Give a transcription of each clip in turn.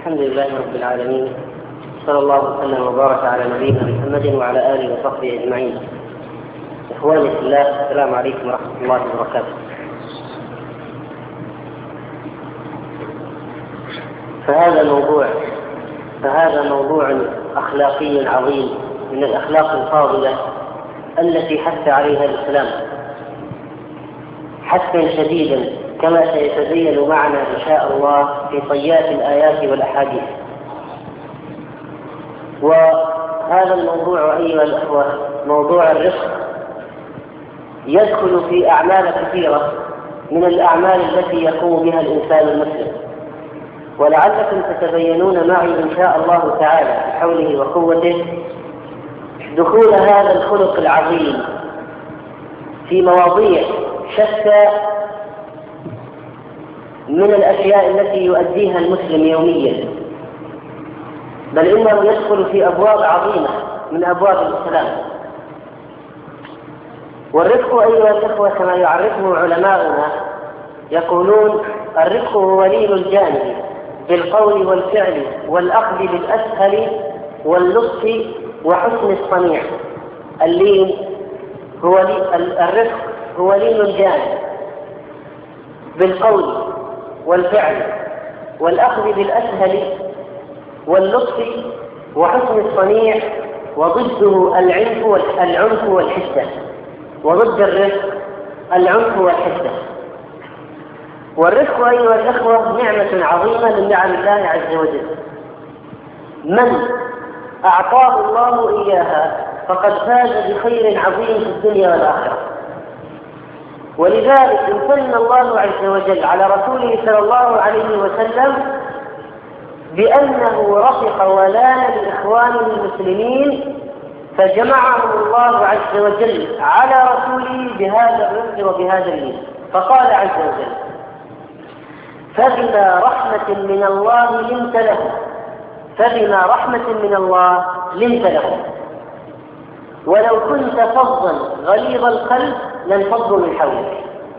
الحمد لله رب العالمين، صلى الله وسلم وبارك على نبينا محمد وعلى آله وصحبه أجمعين. إخواني في الله، السلام عليكم ورحمة الله وبركاته. فهذا موضوع أخلاقي عظيم من الأخلاق الفاضلة التي حث عليها الإسلام حثا شديدا، كما سيتبين معنا إن شاء الله في طيات الآيات والأحاديث. وهذا الموضوع أيها الأخوة، موضوع الرفق، يدخل في أعمال كثيرة من الأعمال التي يقوم بها الإنسان المسلم، ولعلكم تتبينون معي إن شاء الله تعالى بحوله وقوته دخول هذا الخلق العظيم في مواضيع شتى من الأشياء التي يؤديها المسلم يوميا، بل إنه يدخل في أبواب عظيمة من أبواب الإسلام. والرفق أيها الأخوة كما يعرفه علماؤنا، يقولون الرفق هو لين الجانب بالقول والفعل والأخذ بالأسهل واللطف وحسن الصنيع. الرفق هو لين الجانب بالقول والفعل والأخذ بالأسهل واللطف وحسن الصنيع، وضده العنف والحدة، وضد الرفق العنف والحدة. والرفق أيها الأخوة نعمة عظيمة من نعم الله عز وجل، من أعطاه الله إياها فقد فاز بخير عظيم في الدنيا والآخرة. ولذلك امتن الله عز وجل على رسوله صلى الله عليه وسلم بأنه رفق ولان لإخوانه المسلمين، فجمعهم الله عز وجل على رسوله بهذا الرفق وبهذا اللين. فقال عز وجل: فبما رحمة من الله لنت لهم، فبما رحمة من الله لنت لهم، ولو كنت فظا غليظ القلب لانفضوا من حولك.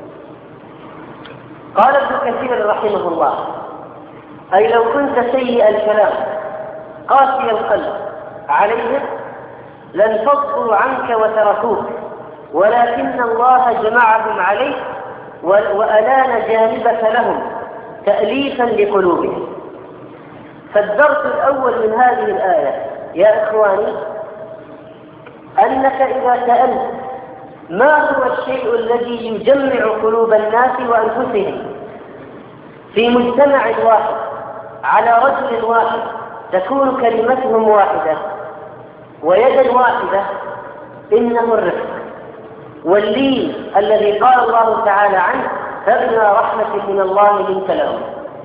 قال ابن كثير رحمه الله: أي لو كنت سيء الكلام قاسي القلب عليهم لانفضوا عنك وتركوك، ولكن الله جمعهم عليك وألان جانبك لهم تأليفا لقلوبهم. فالدرس الأول من هذه الآية يا إخواني أنك إذا سألت ما هو الشيء الذي يجمع قلوب الناس وأنفسهم في مجتمع واحد على رجل واحد تكون كلمتهم واحدة ويدا واحدة، إنه الرفق واللين الذي قال الله تعالى عنه: فبما رحمة من الله لنت لهم.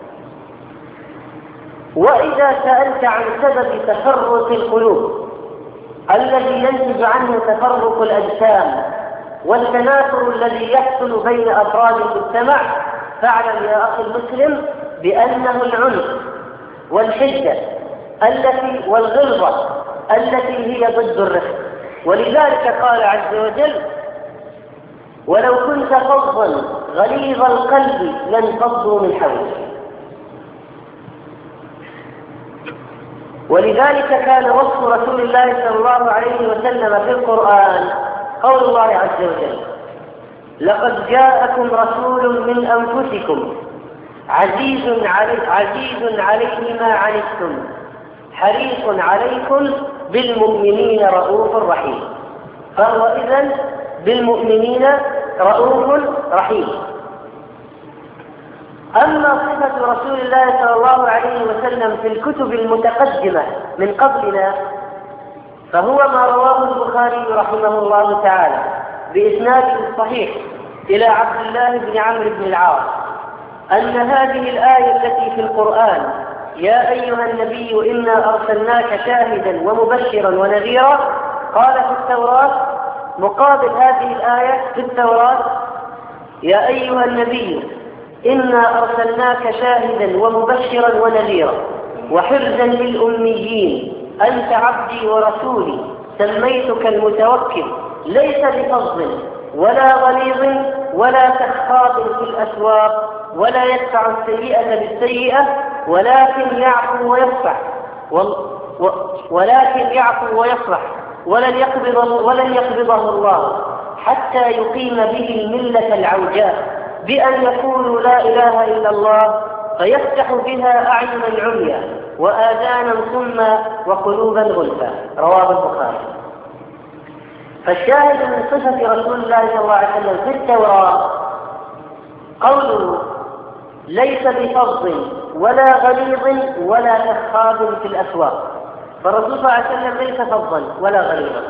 وإذا سألت عن سبب تفرق القلوب الذي ينتج عنه تفرق الأجسام والتنافر الذي يحصل بين أفراد المجتمع، فاعلم يا أخي المسلم بأنه العنف والحدة والغلظة التي هي ضد الرفق. ولذلك قال عز وجل: ولو كنت فظا غليظ القلب لانفضوا من حولك. ولذلك كان وصف رسول الله صلى الله عليه وسلم في القرآن قول الله عز وجل: لقد جاءكم رسول من أنفسكم عزيز عليه ما عنتم حريص عليكم بالمؤمنين رؤوف رحيم. فهو إذن بالمؤمنين رؤوف رحيم. أما صفة رسول الله صلى الله عليه وسلم في الكتب المتقدمة من قبلنا فهو ما رواه البخاري رحمه الله تعالى بإسناده الصحيح إلى عبد الله بن عمرو بن العاص أن هذه الآية التي في القرآن: يا أيها النبي إنا أرسلناك شاهدا ومبشرا ونذيرا، قال في التوراة مقابل هذه الآية في التوراة: يا أيها النبي إنا أرسلناك شاهدا ومبشرا ونذيرا وحرزا للأميين أنت عبدي ورسولي سميتك المتوكل ليس بفظ ولا غليظ ولا سخاب في الأسواق ولا يدفع السيئة بالسيئة، ولكن يعفو ويصفح ولن يقبضه الله حتى يقيم به الملة العوجاء بأن يقولوا لا إله إلا الله فيفتح بها أعينا عميا وآذانا صما وقلوبا غلفا. رواه البخاري. فالشاهد من صفة رسول الله صلى الله عليه وسلم في التوراة قوله ليس بفظ ولا غليظ ولا سخاب في الأسواق. فالرسول صلى الله عليه وسلم ليس فظا ولا غليظا.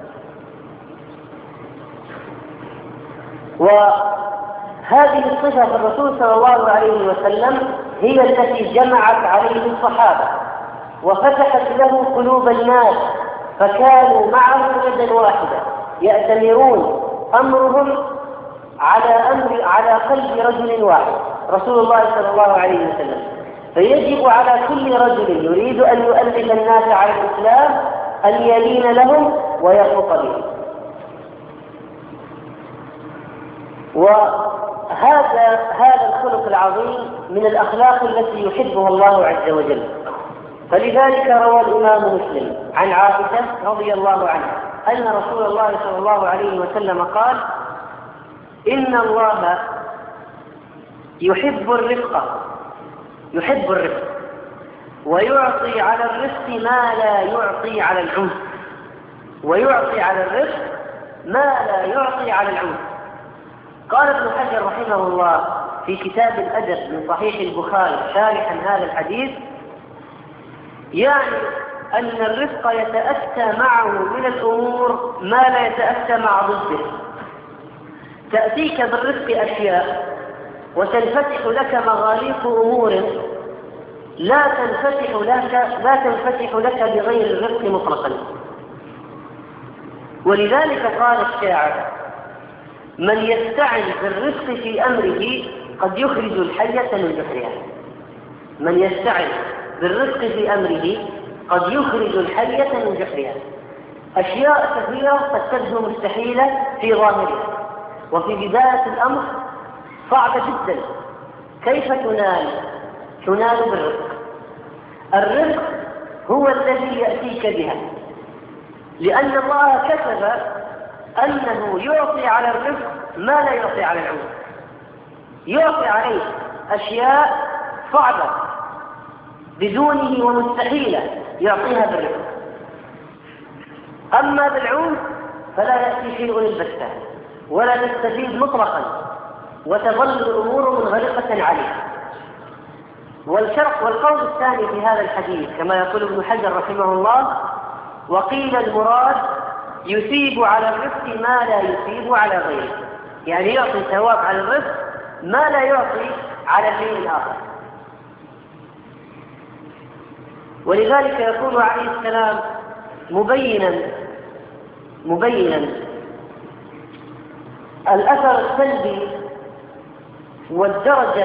وهذه الصفة في الرسول صلى الله عليه وسلم هي التي جمعت عليه الصحابة وفتحت له قلوب الناس، فكانوا معه يدا واحدة يأتمرون أمرهم على قلب رجل واحد رسول الله صلى الله عليه وسلم. فيجب على كل رجل يريد أن يؤلف الناس على الإسلام أن يلين لهم ويرفق بهم. وهذا الخلق العظيم من الأخلاق التي يحبها الله عز وجل. فلذلك روى الإمام مسلم عن عائشة رضي الله عنها أن رسول الله صلى الله عليه وسلم قال: إن الله يحب الرفق ويعطي على الرفق ما لا يعطي على العنف قال ابن حجر رحمه الله في كتاب الأدب من صحيح البخاري شارحا هذا الحديث: يعني أن الرفق يتأتى معه من الأمور ما لا يتأتى مع ضده. تأتيك بالرفق أشياء وتنفتح لك مغاليق أمور لا تنفتح لك بغير الرفق مطلقا. ولذلك قال الشاعر: من يستعن بالرفق في أمره قد يخرج الحية من جحرها. من يستعن بالرفق في أمره قد يخرج الحية من جحرها. أشياء كثيرة قد تبدو مستحيلة في ظاهرها وفي بداية الأمر صعبة جدا. كيف تنال بالرفق؟ الرفق هو الذي يأتيك بها، لأن الله كتب أنه يعطي على الرفق ما لا يعطي على العنف. يعطي عليه أشياء صعبة بدونه ومستحيلة يعطيها بالرفق. أما بالعنف فلا يأتي شيء البتة ولا تستفيد مطلقا وتظل الأمور منغلقة عليه. والقول الثاني في هذا الحديث كما يقول ابن حجر رحمه الله: وقيل المراد يثيب على الرفق ما لا يثيب على غيره، يعني يعطي ثواب على الرفق ما لا يعطي على الشيء الآخر. ولذلك يقول عليه السلام مبينا الأثر السلبي والدرجة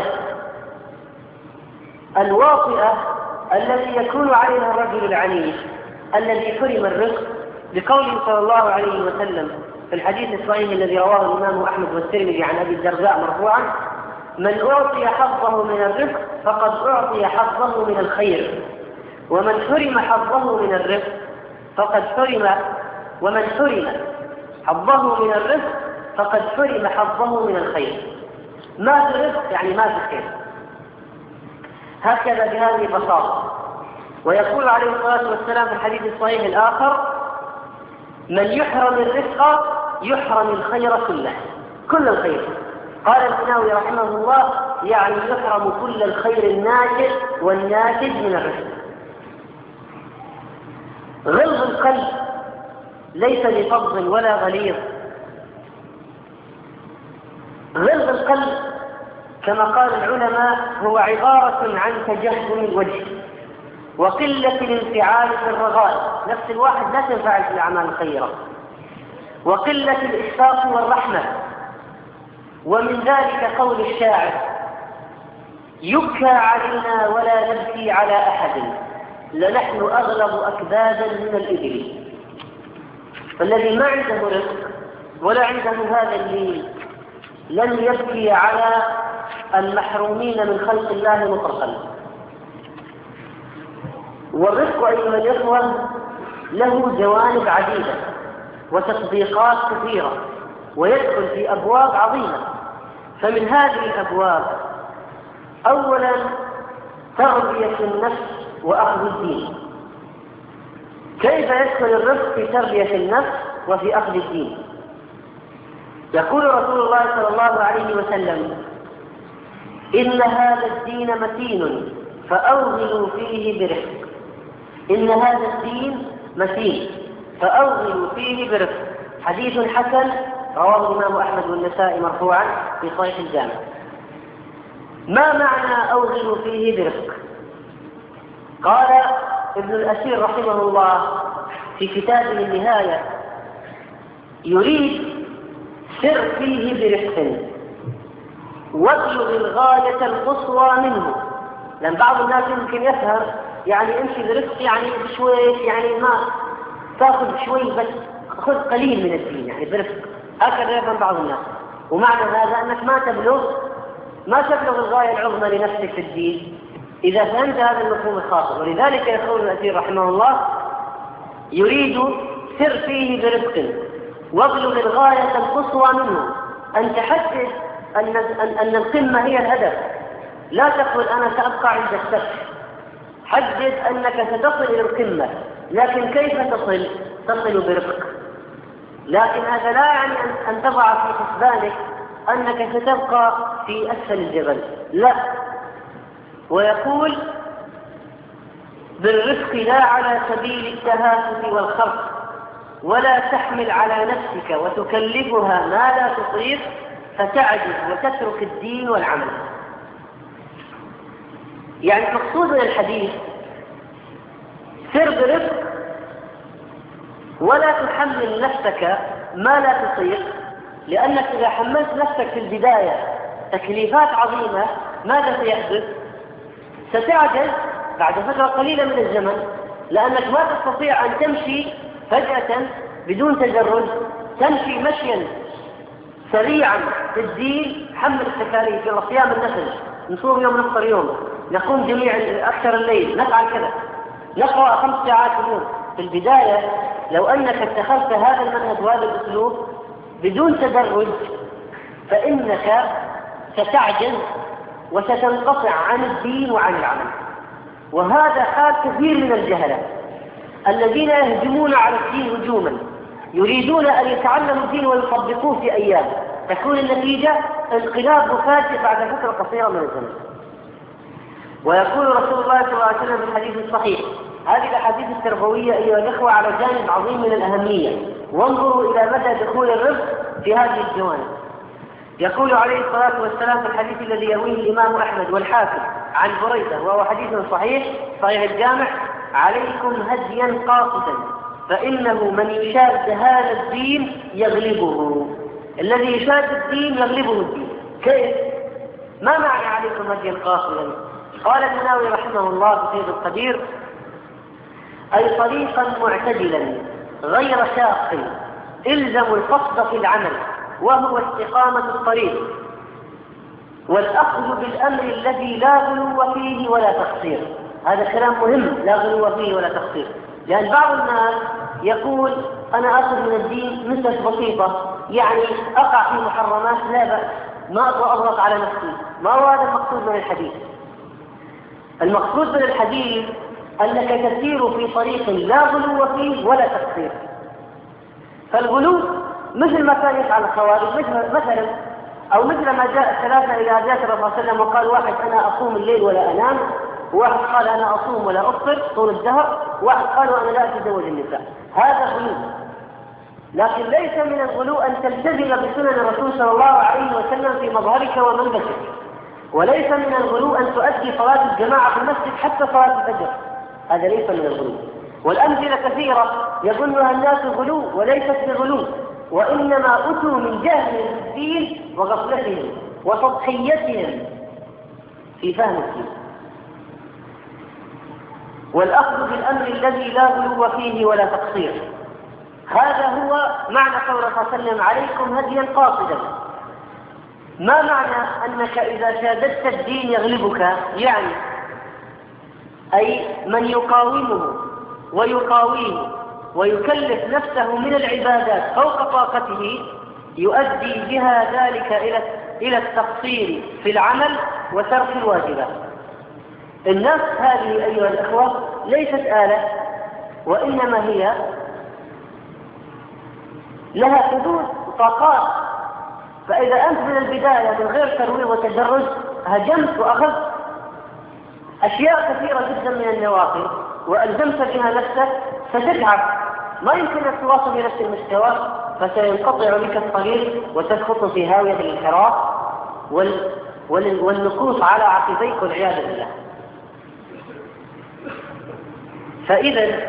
الواطئة التي يكون عليها الرجل العنيف الذي حرم الرزق، بقوله صلى الله عليه وسلم في الحديث الصحيح الذي رواه الإمام أحمد والترمذي عن أبي الدرداء مرفوعا: من أعطي حظه من الرزق فقد أعطي حظه من الخير، ومن حرم حظه من الرزق فقد حرم حظه من الرزق فقد حرم حظه من الخير. ما في رزق يعني ما في خير، هكذا بهذه البساطة. ويقول عليه الصلاة والسلام في الحديث الصحيح الآخر: من يحرم الرزق يحرم الخير كله، كل الخير. قال المناوي رحمه الله: يعني يحرم كل الخير الناشئ والناتج من الرزق. غلظ القلب ليس بفظ ولا غليظ. غلظ القلب كما قال العلماء هو عبارة عن تجهم الوجه وقلة الانفعال في الرغائب. نفس الواحد لا تنفعل في الأعمال الخيرة، وقلة الإشفاق والرحمة. ومن ذلك قول الشاعر: يبكى علينا ولا نبكي على أحد، لنحن أغلب أكبادا من الإبل. فالذي ما عنده رزق ولا عنده هذا اللين لن يبكي على المحرومين من خلق الله مطلقا. والرفق أيها الإخوة له جوانب عديدة وتطبيقات كثيرة، ويدخل في أبواب عظيمة. فمن هذه الأبواب أولا تربية النفس وأخذ الدين. كيف يدخل الرفق في تربية النفس وفي أخذ الدين؟ يقول رسول الله صلى الله عليه وسلم: إن هذا الدين متين فأوغلوا فيه برفق. إن هذا الدين متين فأوغلوا فيه برفق. حديث حسن رواه الإمام أحمد والنسائي مرفوعا في صحيح الجامع. ما معنى أوغلوا فيه برفق؟ قال ابن الأثير رحمه الله في كتابه النهاية: يريد سر فيه برفق وابلغ الغاية القصوى منه. لأن بعض الناس يمكن يفهم يعني امشي برفق يعني بشويش، يعني ما تاخذ شوي بس خذ قليل من الدين، يعني برفق. هكذا يفهم بعض الناس، ومعنى هذا أنك ما تبلغ الغاية العظمى لنفسك في الدين إذا فهمت هذا المفهوم الخاطئ. ولذلك يقول ابن الأثير رحمه الله: يريد سر فيه برفق وابلغ الغاية القصوى منه. أن تحدد أن القمة هي الهدف، لا تقول أنا سأبقى عند السفح. حدد أنك ستصل إلى القمة، لكن كيف تصل برفق. لكن هذا لا يعني أن تضع في حسبانك أنك ستبقى في أسفل الجبل، لا. ويقول: بالرفق لا على سبيل التهافت والخرق، ولا تحمل على نفسك وتكلفها ما لا تطيق فتعجز وتترك الدين والعمل. يعني المقصود من الحديث: سر برفق ولا تحمل نفسك ما لا تطيق، لأنك إذا حملت نفسك في البداية تكليفات عظيمة ماذا سيحدث؟ ستعجز بعد فترة قليلة من الزمن، لأنك ما تستطيع أن تمشي فجأة بدون تجرد، تمشي مشيا سريعا في الدين. حمل التكاليف، يلا صيام النفل، نصوم يوم نفطر يوم، نقوم جميع أكثر الليل، نفعل كذا، نقرأ 5 ساعات في اليوم. في البداية لو أنك اتخذت هذا المنهج وهذا الأسلوب بدون تدرج فإنك ستعجز وستنقطع عن الدين وعن العمل. وهذا حال كثير من الجهلة الذين يهجمون على الدين هجوما، يريدون أن يتعلموا الدين ويطبقوه في أيام، تكون النتيجة انقلاب مفاجئ بعد فترة قصيرة من الزمن. ويقول رسول الله صلى الله عليه وسلم في الحديث الصحيح: هذه الأحاديث التربوية أيها الإخوة على جانب عظيم من الأهمية، وانظروا إلى مدى دخول الرفق في هذه الجوانب. يقول عليه الصلاة والسلام في الحديث الذي يرويه الإمام أحمد والحاكم عن بريدة وهو حديث صحيح الجامع: عليكم هديا قاصدا فإنه من يشاد هذا الدين يغلبه. الذي يشاد الدين يغلبه الدين. كيف؟ ما معنى عليكم هديا قاصدا؟ قال المناوي رحمه الله في فيض القدير: أي طريقا معتدلا غير شاق، الزموا القصد في العمل وهو استقامة الطريق، والأخذ بالأمر الذي لا غلو فيه ولا تقصير. هذا كلام مهم، لا غلو فيه ولا تقصير. لأن بعض الناس يقول: أنا أخذ من الدين نسبة بسيطة، يعني أقع في محرمات لا بأس، ما أضغط على نفسي. ما هو هذا المقصود من الحديث؟ المقصود من الحديث أنك تسير في طريق لا غلو فيه ولا تقصير. فالغلو مثل ما كان يفعل الخوارج مثلا، أو مثل ما جاء الثلاثة إلى أبيات الرسول صلى الله عليه وسلم وقال: واحد أنا أصوم الليل ولا أنام، وواحد قال أنا أصوم ولا أفطر طول الدهر، وواحد قال أنا لا أتزوج النساء. هذا غلو. لكن ليس من الغلو أن تلتزم بسنن الرسول صلى الله عليه وسلم في مظهرك ومنبتك، وليس من الغلو أن تؤدي صلاة الجماعة في المسجد حتى صلاة الفجر، هذا ليس من الغلو. والأمثلة كثيرة يظنها الناس غلو وليست بغلو، وإنما أتوا من جهل الدين وغفلتهم وسطحيتهم في فهم الدين. والأخذ بالأمر الذي لا غلو فيه ولا تقصير، هذا هو معنى قول صلى الله عليه وسلم: عليكم هديا قاصدا. ما معنى أنك إذا شاددت الدين يغلبك؟ يعني أي من يقاومه ويقاويه ويكلف نفسه من العبادات فوق طاقته يؤدي بها ذلك إلى التقصير في العمل وترك الواجبات. النفس هذه أيها الأخوة ليست آلة، وإنما هي لها حدود وطاقات. فإذا أنت من البداية من غير ترويض وتدرج هجمت وأخذت أشياء كثيرة جدا من النوافل وألزمت بها نفسك ستتعب، ما يمكن أن تواصل بنفس المستوى، فسينقطع بك الطريق وتسقط في هاوية الانحراف والنكوص على عقبيك والعياذ بالله. فإذا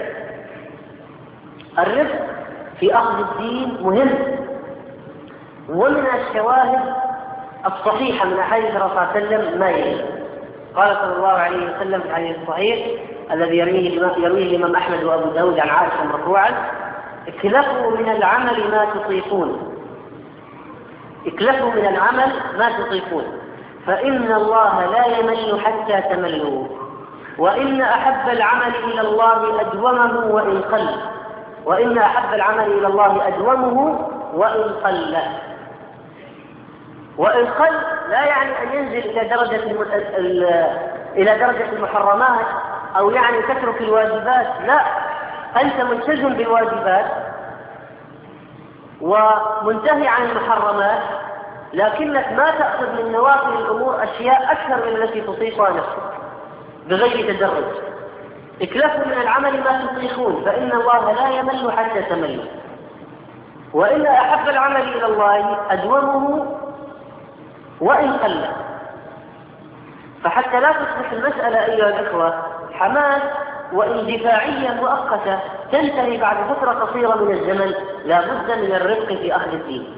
الرفق في أخذ الدين مهم. ومن الشواهد الصحيحة من أحاديث الرسول صلى الله عليه وسلم ما يلي. قال صلى الله عليه وسلم في الحديث الصحيح الذي يرويه الإمام أحمد وأبو داود عن عائشة مرفوعا: اكلفوا من العمل ما تطيقون، اكلفوا من العمل ما تطيقون، فإن الله لا يمل حتى تملوا، وإن أحب العمل إلى الله أدومه وإن قل، وإن أحب العمل إلى الله أدومه وإن قل. وإن قل لا يعني أن ينزل إلى درجة المحرمات أو يعني تترك الواجبات، لا، أنت ملتزم بالواجبات ومنتهي عن المحرمات، لكنك ما تأخذ من نوافل الأمور أشياء أكثر من التي تطيقها نفسك بغير تدرج. اكلفوا من العمل ما تطيقون، فإن الله لا يمل حتى تملوا، وإن أحب العمل إلى الله أدومه وإن قل. فحتى لا تصبح المسألة أيها الأخوة حماس واندفاعية مؤقتة تنتهي بعد فترة قصيرة من الزمن، لا بد من الرفق في أخذ الدين.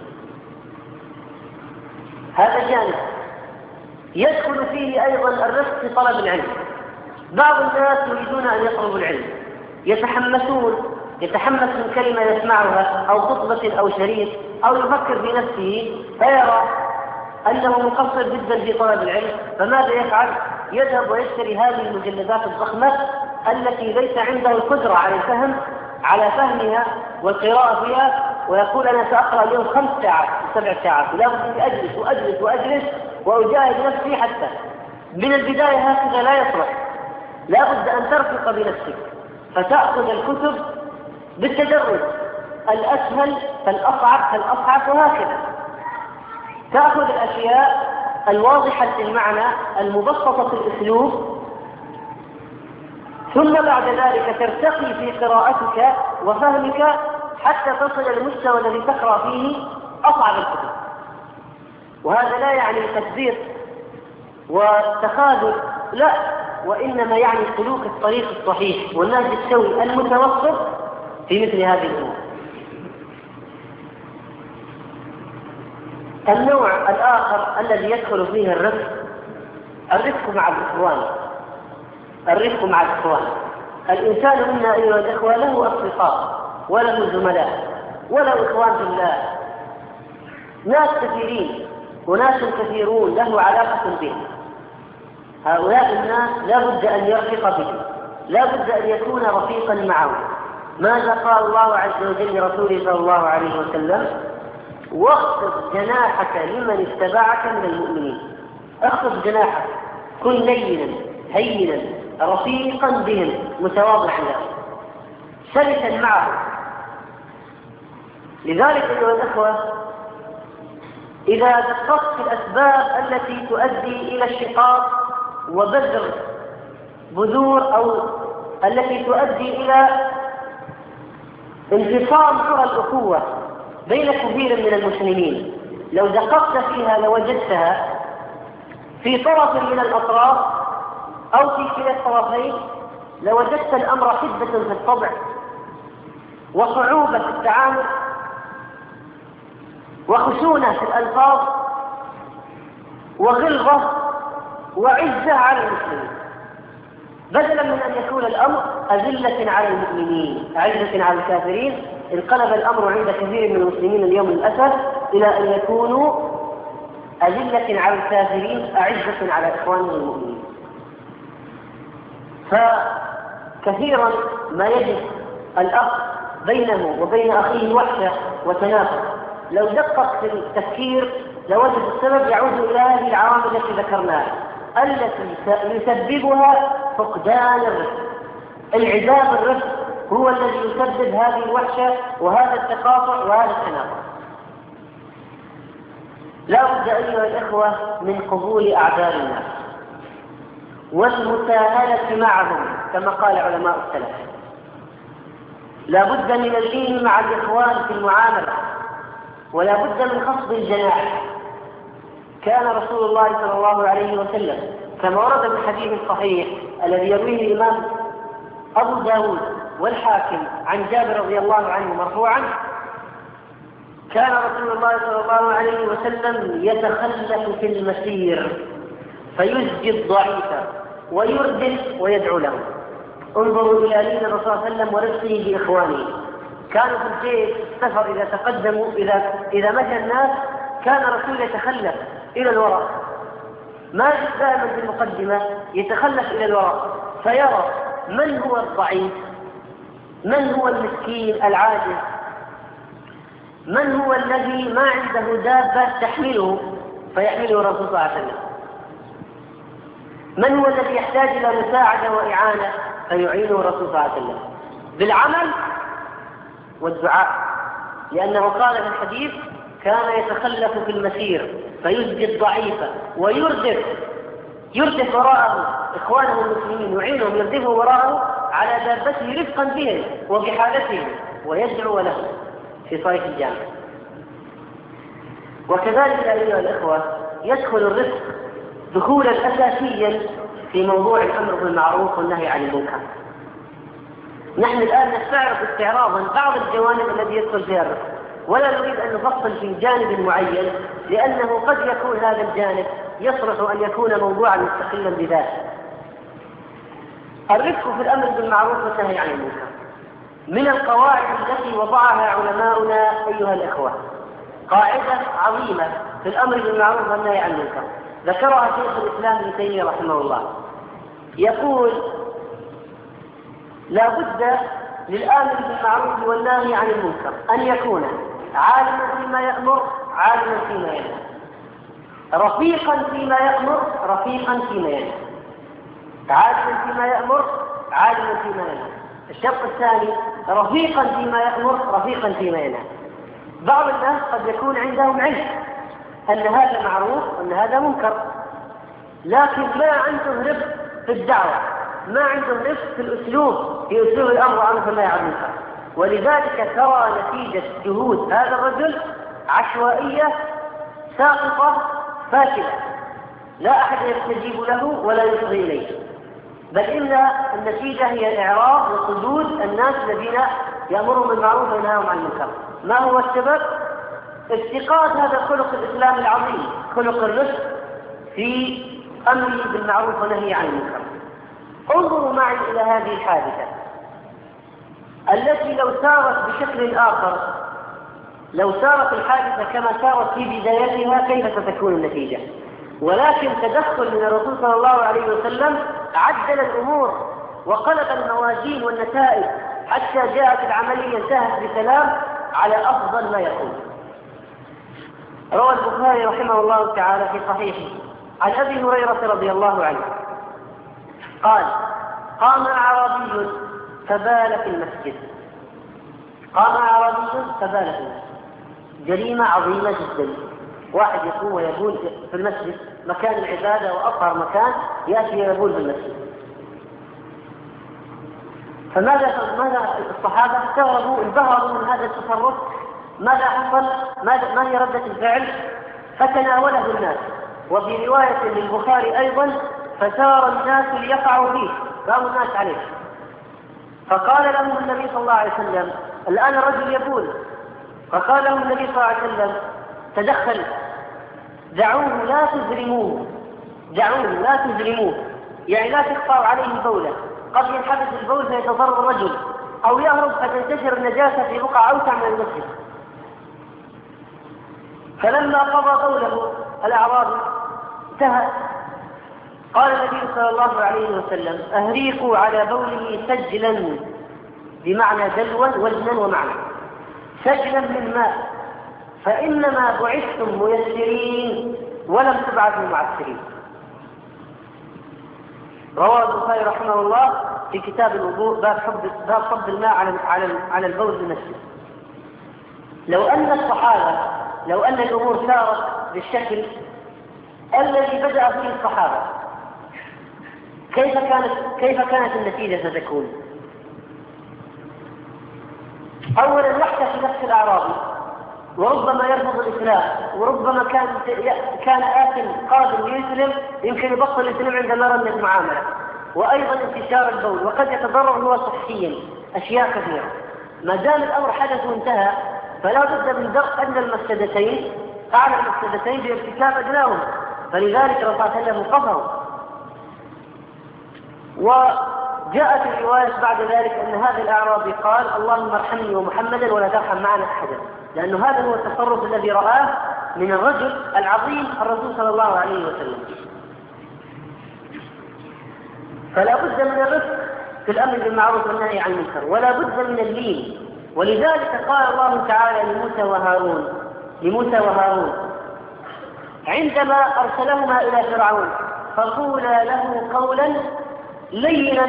هذا جانب يدخل فيه أيضا الرفق في طلب العلم. بعض الناس يريدون أن يطلبوا العلم، يتحمس من كلمة يسمعها أو خطبة أو شريط أو يفكر في نفسه فيرى أنه مقصر جدا في طلب العلم، فماذا يفعل؟ يذهب ويشتري هذه المجلدات الضخمة التي ليس عنده القدرة على فهمها والقراءة فيها، ويقول أنا سأقرأ اليوم 5 ساعات 7 ساعات، لا بد أن أجلس وأجاهد نفسي. حتى من البداية هكذا لا يصلح، لا بد أن ترفق بنفسك فتأخذ الكتب بالتدرج، الأسهل فالأصعب وهكذا. تأخذ الأشياء الواضحة المعنى المبسطة الأسلوب، ثم بعد ذلك ترتقي في قراءتك وفهمك حتى تصل إلى المستوى الذي تقرأ فيه أصعب الكتب. وهذا لا يعني تكبير والتخاذل، لا، وإنما يعني سلوك الطريق الصحيح والنهج السوي المتوسط في مثل هذه الأمور. النوع الآخر الذي يدخل فيه الرفق مع الإخوان. الإنسان منا أيها الإخوة له أصدقاء وله زملاء وله إخوان في الله، ناس كثيرين وناس كثيرون له علاقة بهم. هؤلاء الناس لا بد أن يرفق بهم، لا بد أن يكون رفيقا معهم. ماذا قال الله عز وجل لرسوله صلى الله عليه وسلم؟ واخفض جناحك لمن اتبعك من المؤمنين. اخفض جناحك، كن لينا هينا رفيقا بهم متواضعا لهم سلسا معهم. لذلك أيها الأخوة إذا دققت في الأسباب التي تؤدي إلى الشقاق وبذر بذور أو التي تؤدي إلى انفصام قرى الأخوة بين كثير من المسلمين، لو دققت فيها لوجدتها في طرف من الأطراف أو في كلا الطرفين، لوجدت الأمر حدة في الطبع وصعوبة في التعامل وخشونة في الألفاظ وغلظة وعزة على المسلمين، بدلا من أن يكون الأمر أذلة على المؤمنين أعزة على الكافرين. انقلب الأمر عند كثير من المسلمين اليوم للأسف إلى أن يكونوا أذلة على الكافرين أعزة على إخوانهم المؤمنين. فكثيرا ما يجد الأخ بينه وبين أخيه وحشة وتنافر، لو دقق في التفكير لوجد السبب يعود إلى هذه العوامل التي ذكرناها التي يسببها فقدان الرفق. انعدام الرفق هو الذي يسبب هذه الوحشة وهذا التقاطع وهذا التنافر. لا بد أيها الإخوة من قبول أعذار الناس والمساهلة معهم كما قال علماء السلف. لا بد من اللين مع الإخوان في المعاملة، ولا بد من خفض الجناح. كان رسول الله صلى الله عليه وسلم كما ورد في الحديث الصحيح الذي يرويه الإمام أبو داود والحاكم عن جابر رضي الله عنه مرفوعا: كان رسول الله صلى الله عليه وسلم يتخلف في المسير فيزجي الضعيف ويردف ويدعو له. انظروا إلى لين الرسول صلى الله عليه وسلم ورفقه بإخوانه. كانوا في الجيش السفر إذا تقدموا إذا مشى الناس كان الرسول يتخلف إلى الوراء، ما دائما في المقدمة، يتخلف إلى الوراء فيرى من هو الضعيف، من هو المسكين العاجز، من هو الذي ما عنده دابة تحمله فيحمله الرسول صلى الله عليه وسلم، من هو الذي يحتاج إلى مساعدة وإعانة فيعينه الرسول صلى الله عليه وسلم بالعمل والدعاء. لأنه قال في الحديث: كان يتخلف في المسير فيزجي الضعيف يردف وراءه إخوانه المسلمين، يعينهم يردفه وراءه على دابته رفقا بهم وبحالتهم ويدعو له في صيف الجامع. وكذلك أيها الإخوة يدخل الرفق دخولا أساسيا في موضوع الأمر بالمعروف والنهي عن المنكر. نحن الآن نستعرض استعراضا بعض الجوانب التي يدخل فيها الرفق، ولا نريد أن نفصل في جانب معين لأنه قد يكون هذا الجانب يصلح أن يكون موضوعا مستقلا بذاته. الرفق في الأمر بالمعروف والنهي عن المنكر من القواعد التي وضعها علماؤنا أيها الإخوة، قاعدة عظيمة في الأمر بالمعروف والنهي عن المنكر ذكرها شيخ الإسلام ابن تيمية رحمه الله. يقول: لا بد للآمر بالمعروف والنهي عن المنكر أن يكون عالما فيما يأمر عالما فيما ينهى، رفيقا فيما يأمر رفيقا فيما ينهى، عالما فيما يأمر عالما فيما ينهى. الشرط الثاني: رفيقا فيما يأمر رفيقا فيما ينهى. بعض الناس قد يكون عندهم علم أن هذا معروف وأن هذا منكر، لكن ما عنده رفق في الدعوة، ما عنده رفق في الأسلوب، في أسلوب الأمر والنهي عن المنكر، ولذلك ترى نتيجة جهود هذا الرجل عشوائية ساقطة فاشلة، لا أحد يستجيب له ولا يصغي إليه، بل إن النتيجة هي إعراض وصدود الناس الذين يأمرون بالمعروف وينهون عن المنكر. ما هو السبب؟ افتقاد هذا الخلق الإسلامي العظيم، خلق الرفق في أمره بالمعروف ونهي عن المنكر. انظروا معي إلى هذه الحادثة التي لو سارت بشكل آخر، لو سارت الحادثة كما سارت في بدايتها كيف ستكون النتيجة؟ ولكن تدخل من الرسول صلى الله عليه وسلم عدل الأمور وقلب الموازين والنتائج حتى جاءت العملية انتهت بسلام على أفضل ما يكون. روى البخاري رحمه الله تعالى في صحيحه عن أبي هريرة رضي الله عنه قال: قام أعرابي فبال في المسجد. قام أعرابي فبال في المسجد، جريمة عظيمة جدا. واحد يقوم ويبول في المسجد، مكان العبادة وأطهر مكان، يأتي ويبول في المسجد. فماذا الصحابة استغربوا انبهروا من هذا التصرف؟ ماذا حصل؟ ما هي ردة الفعل؟ فتناوله الناس. وفي رواية للبخاري أيضا: فسار الناس ليقعوا فيه، قاموا الناس عليه. فقال لهم النبي صلى الله عليه وسلم: الآن الرجل يبول. فقال لهم النبي صلى الله عليه وسلم: تدخل، دعوه لا تزرموه، دعوه لا تزرموه، يعني لا تقطعوا عليه بوله، قد ينحبس البول فيتضرر الرجل أو يهرب فتنتشر النجاسة في بقعة أوسع من المسجد. فلما قضى بوله الأعرابي انتهى. قال النبي صلى الله عليه وسلم: أهريقوا على بوله سجلا، بمعنى دلوا وزنا ومعنى، سجلا من ماء، فإنما بعثتم ميسرين ولم تبعثوا معسرين. رواه البخاري رحمه الله في كتاب الوضوء باب فضل الماء على البول بنفسه. لو أن الأمور سارت بالشكل الذي بدأ فيه الصحابة، كيف كانت النتيجة ستكون؟ أولا يحتفي نفس الأعرابي، وربما يرفض الإسلام، وربما كان آثم قادم ليسلم، يمكن يبطل الإسلام عندما رمى المعاملة، وأيضا انتشار البول، وقد يتضرر هو صحيا أشياء كثيرة. ما دام الأمر حدث وانتهى فلا بد من درء أدنى المفسدتين أعلى المفسدتين بارتكاب أدناهم، فلذلك الرسول صلى الله عليه وسلم قصره. وجاءت الرواية بعد ذلك أن هذا الأعرابي قال: اللهم ارحمني ومحمدا ولا ترحم معنا أحدا، لأن هذا هو التصرف الذي رآه من الرجل العظيم الرسول صلى الله عليه وسلم. فلا بد من الرفق في الأمر بالمعروف والنهي عن المنكر، ولا بد من اللين. ولذلك قال الله تعالى لموسى وهارون عندما أرسلهما إلى فرعون: فقولا له قولا لينا.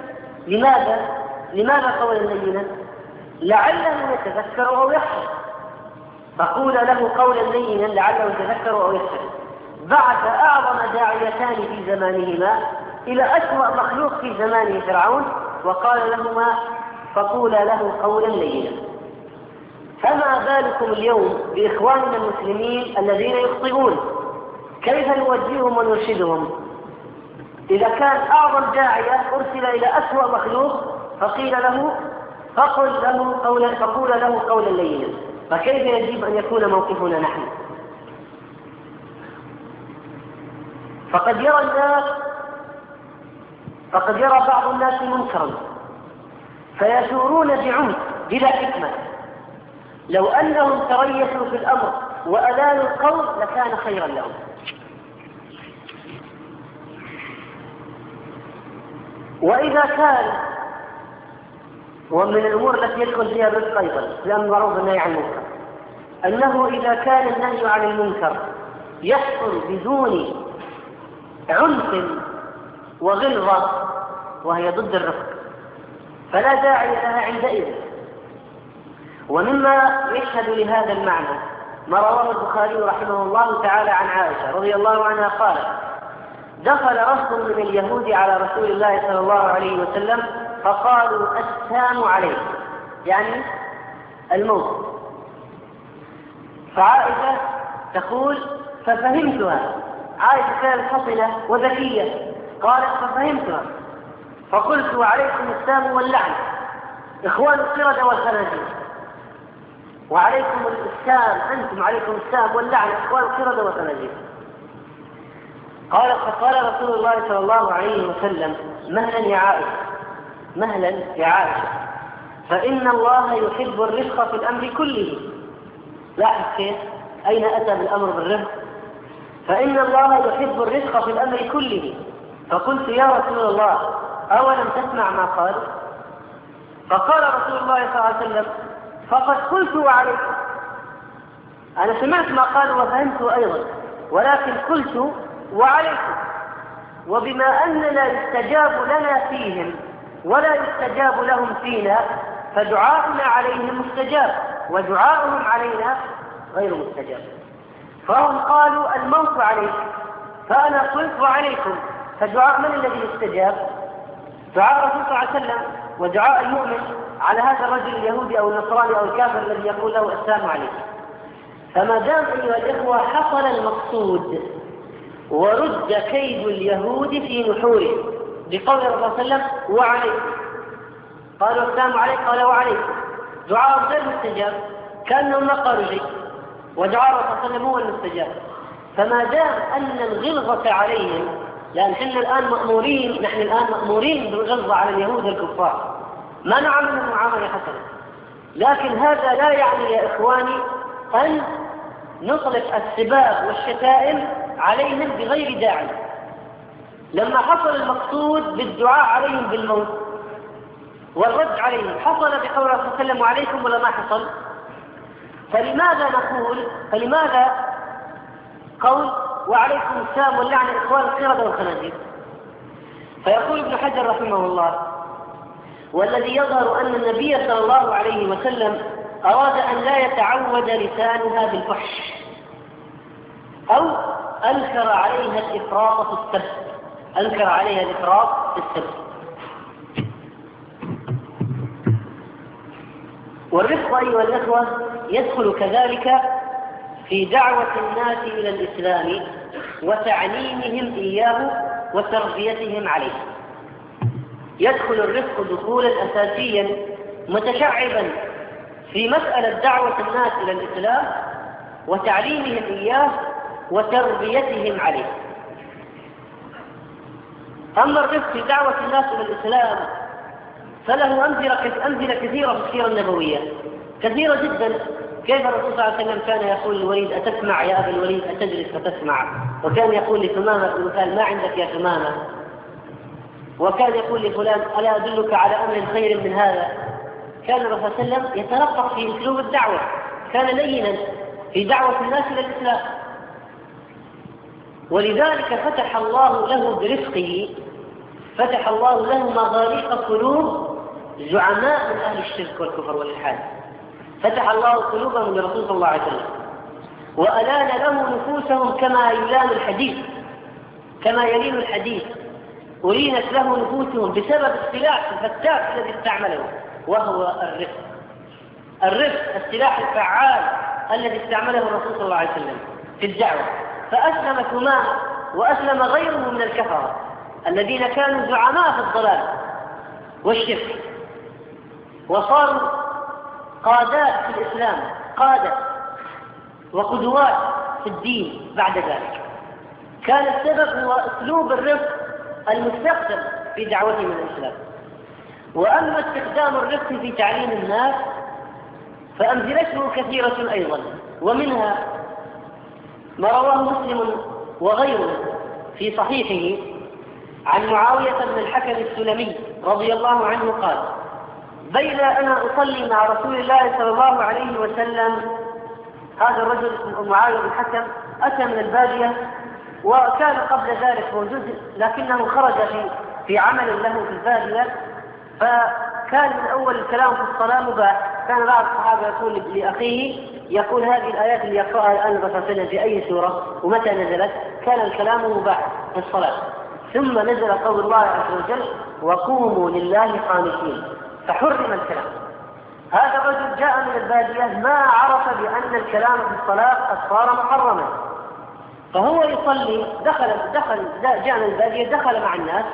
لماذا قولا لينا؟ لعله يتذكر أو يخشى. فقولا له قولا لينا لعله يتذكر أو يخشى، بعث أعظم داعيتان في زمانهما إلى أسوأ مخلوق في زمانه فرعون، وقال لهما: فقولا له قولا لينا. فما بالكم اليوم بإخواننا المسلمين الذين يخطئون؟ كيف نوجههم ونرشدهم إذا كان أعظم داعية أرسل إلى أسوأ مخلوق فقولا له قولا لينا؟ فكيف يجب أن يكون موقفنا نحن؟ فقد يرى بعض الناس منكرا فيثورون بعنف بلا حكمة. لو أنهم تريثوا في الأمر وألانوا القول لكان خيرا لهم. وإذا كان، ومن الأمور التي يدخل فيها الرزق أيضا لأن معروف النهي عن المنكر، أنه إذا كان النهي عن المنكر يحصل بدون عنف وغلظة وهي ضد الرفق فلا داعي لها عندئذ. ومما يشهد لهذا المعنى ما رواه البخاري رحمه الله تعالى عن عائشة رضي الله عنها قالت: دخل رهط من اليهود على رسول الله صلى الله عليه وسلم فقالوا: السام عليك، يعني الموت. فعائشة تقول: ففهمتها. عائشة كانت فطنة وذكية، قالت: ففهمتها فقلت: وعليكم السام واللعن، إخوان القردة والخنازير، وعليكم السام، أنتم عليكم السام واللعن إخوان القردة والخنازير. فقال رسول الله صلى الله عليه وسلم: مهلا يا عائشة، فإن الله يحب الرفق في الأمر كله. لاحظ كيف أين أتى بالأمر بالرفق؟ فإن الله يحب الرفق في الأمر كله. فقلت: يا رسول الله أولم تسمع ما قال؟ فقال رسول الله صلى الله عليه وسلم: فقد قلت وعليكم. أنا سمعت ما قالوا وفهمته أيضا، ولكن قلت وعليكم. وبما أننا يستجاب لنا فيهم ولا يستجاب لهم فينا فدعاؤنا عليهم مستجاب ودعاؤهم علينا غير مستجاب. فهم قالوا: الموت عليك، فأنا قلت وعليكم. فدعاء من الذي يستجاب؟ دعاء الرسول صلى الله عليه وسلم ودعاء المؤمن على هذا الرجل اليهودي أو النصراني أو الكافر الذي يقول له: السلام عليكم. فما دام أيها الإخوة حصل المقصود ورد كيد اليهود في نحوره بقول الرسول صلى الله عليه وسلم: وعليكم، قالوا: السلام عليكم، قال: وعليكم. دعاء غير مستجاب، كأنهم ما قالوا شيء، ودعاء الرسول صلى الله عليه وسلم هو المستجاب. فما دام أن الغلظة عليهم، لأن نحن الآن مأمورين بالغلظة على اليهود الكفار، ما نعمل معاملة حسنة، لكن هذا لا يعني يا إخواني أن نطلق السباب والشتائم عليهم بغير داعي. لما حصل المقصود بالدعاء عليهم بالموت والرد عليهم حصل بقول الله صلى الله عليه وسلم وعليكم ولا ما حصل؟ فلماذا قول وعليكم السلام واللعنة إخوان القردة والخنازير؟ فيقول ابن حجر رحمه الله: والذي يظهر أن النبي صلى الله عليه وسلم أراد أن لا يتعود لسانها بالفحش أو أنكر عليها الإفراط في السب. والرفق أيها الأخوة يدخل كذلك في دعوة الناس إلى الإسلام وتعليمهم إياه وتربيتهم عليه. يدخل الرفق دخولا أساسيا متشعبا في مسألة دعوة الناس إلى الإسلام وتعليمهم إياه وتربيتهم عليه. أما الرفق في دعوة الناس إلى الإسلام فله أمثلة كثيرة في السيرة النبوية، كثيرة جدا. كيف الرسول صلى الله عليه وسلم كان يقول للوليد: أتسمع يا أبا الوليد أتجلس فتسمع؟ وكان يقول لثمامة بن مثال: ما عندك يا ثمامة؟ وكان يقول لفلان: ألا أدلك على أمر خير من هذا؟ كان الرسول صلى الله عليه وسلم يترقق في أسلوب الدعوة، كان لينا في دعوة الناس إلى الإسلام، ولذلك فتح الله له برفقه، فتح الله له مغاليق قلوب زعماء من أهل الشرك والكفر والإلحاد. فتح الله قلوبهم لرسول صلى الله عليه وسلم وألان له نفوسهم كما يلين الحديد ألينت له نفوسهم بسبب السلاح الفتاك الذي استعمله، وهو الرفق السلاح الفعال الذي استعمله الرسول صلى الله عليه وسلم في الدعوة. فأسلم ثمامة وأسلم غيره من الكفرة الذين كانوا زعماء في الضلال والشرك، وصاروا قادات في الإسلام، قادة وقدوات في الدين بعد ذلك. كان السبب هو أسلوب الرفق المستخدم في دعوتهم إلى الإسلام. وأما استخدام الرفق في تعليم الناس فأمثلته كثيرة أيضا، ومنها ما رواه مسلم وغيره في صحيحه عن معاوية بن الحكم السلمي رضي الله عنه قال: بين أنا أصلي مع رسول الله صلى الله عليه وسلم، هذا الرجل معاوية بن الحكم أتى من البادية وكان قبل ذلك موجود، لكنه خرج في عمل له في البادية، فكان من أول الكلام في الصلاة مباح. كان بعض الصحابة يقول لأخيه، يقول: هذه الآيات اللي يقرأها الآن الرسول صلى الله عليه وسلم في أي سورة ومتى نزلت؟ كان الكلام مباح في الصلاة. ثم نزل قول الله عز وجل: وقوموا لله قانتين، فحرم الكلام. هذا الرجل جاء من البادية ما عرف بأن الكلام في الصلاة قد صار محرما، فهو يصلي جاء من البادية، دخل مع الناس،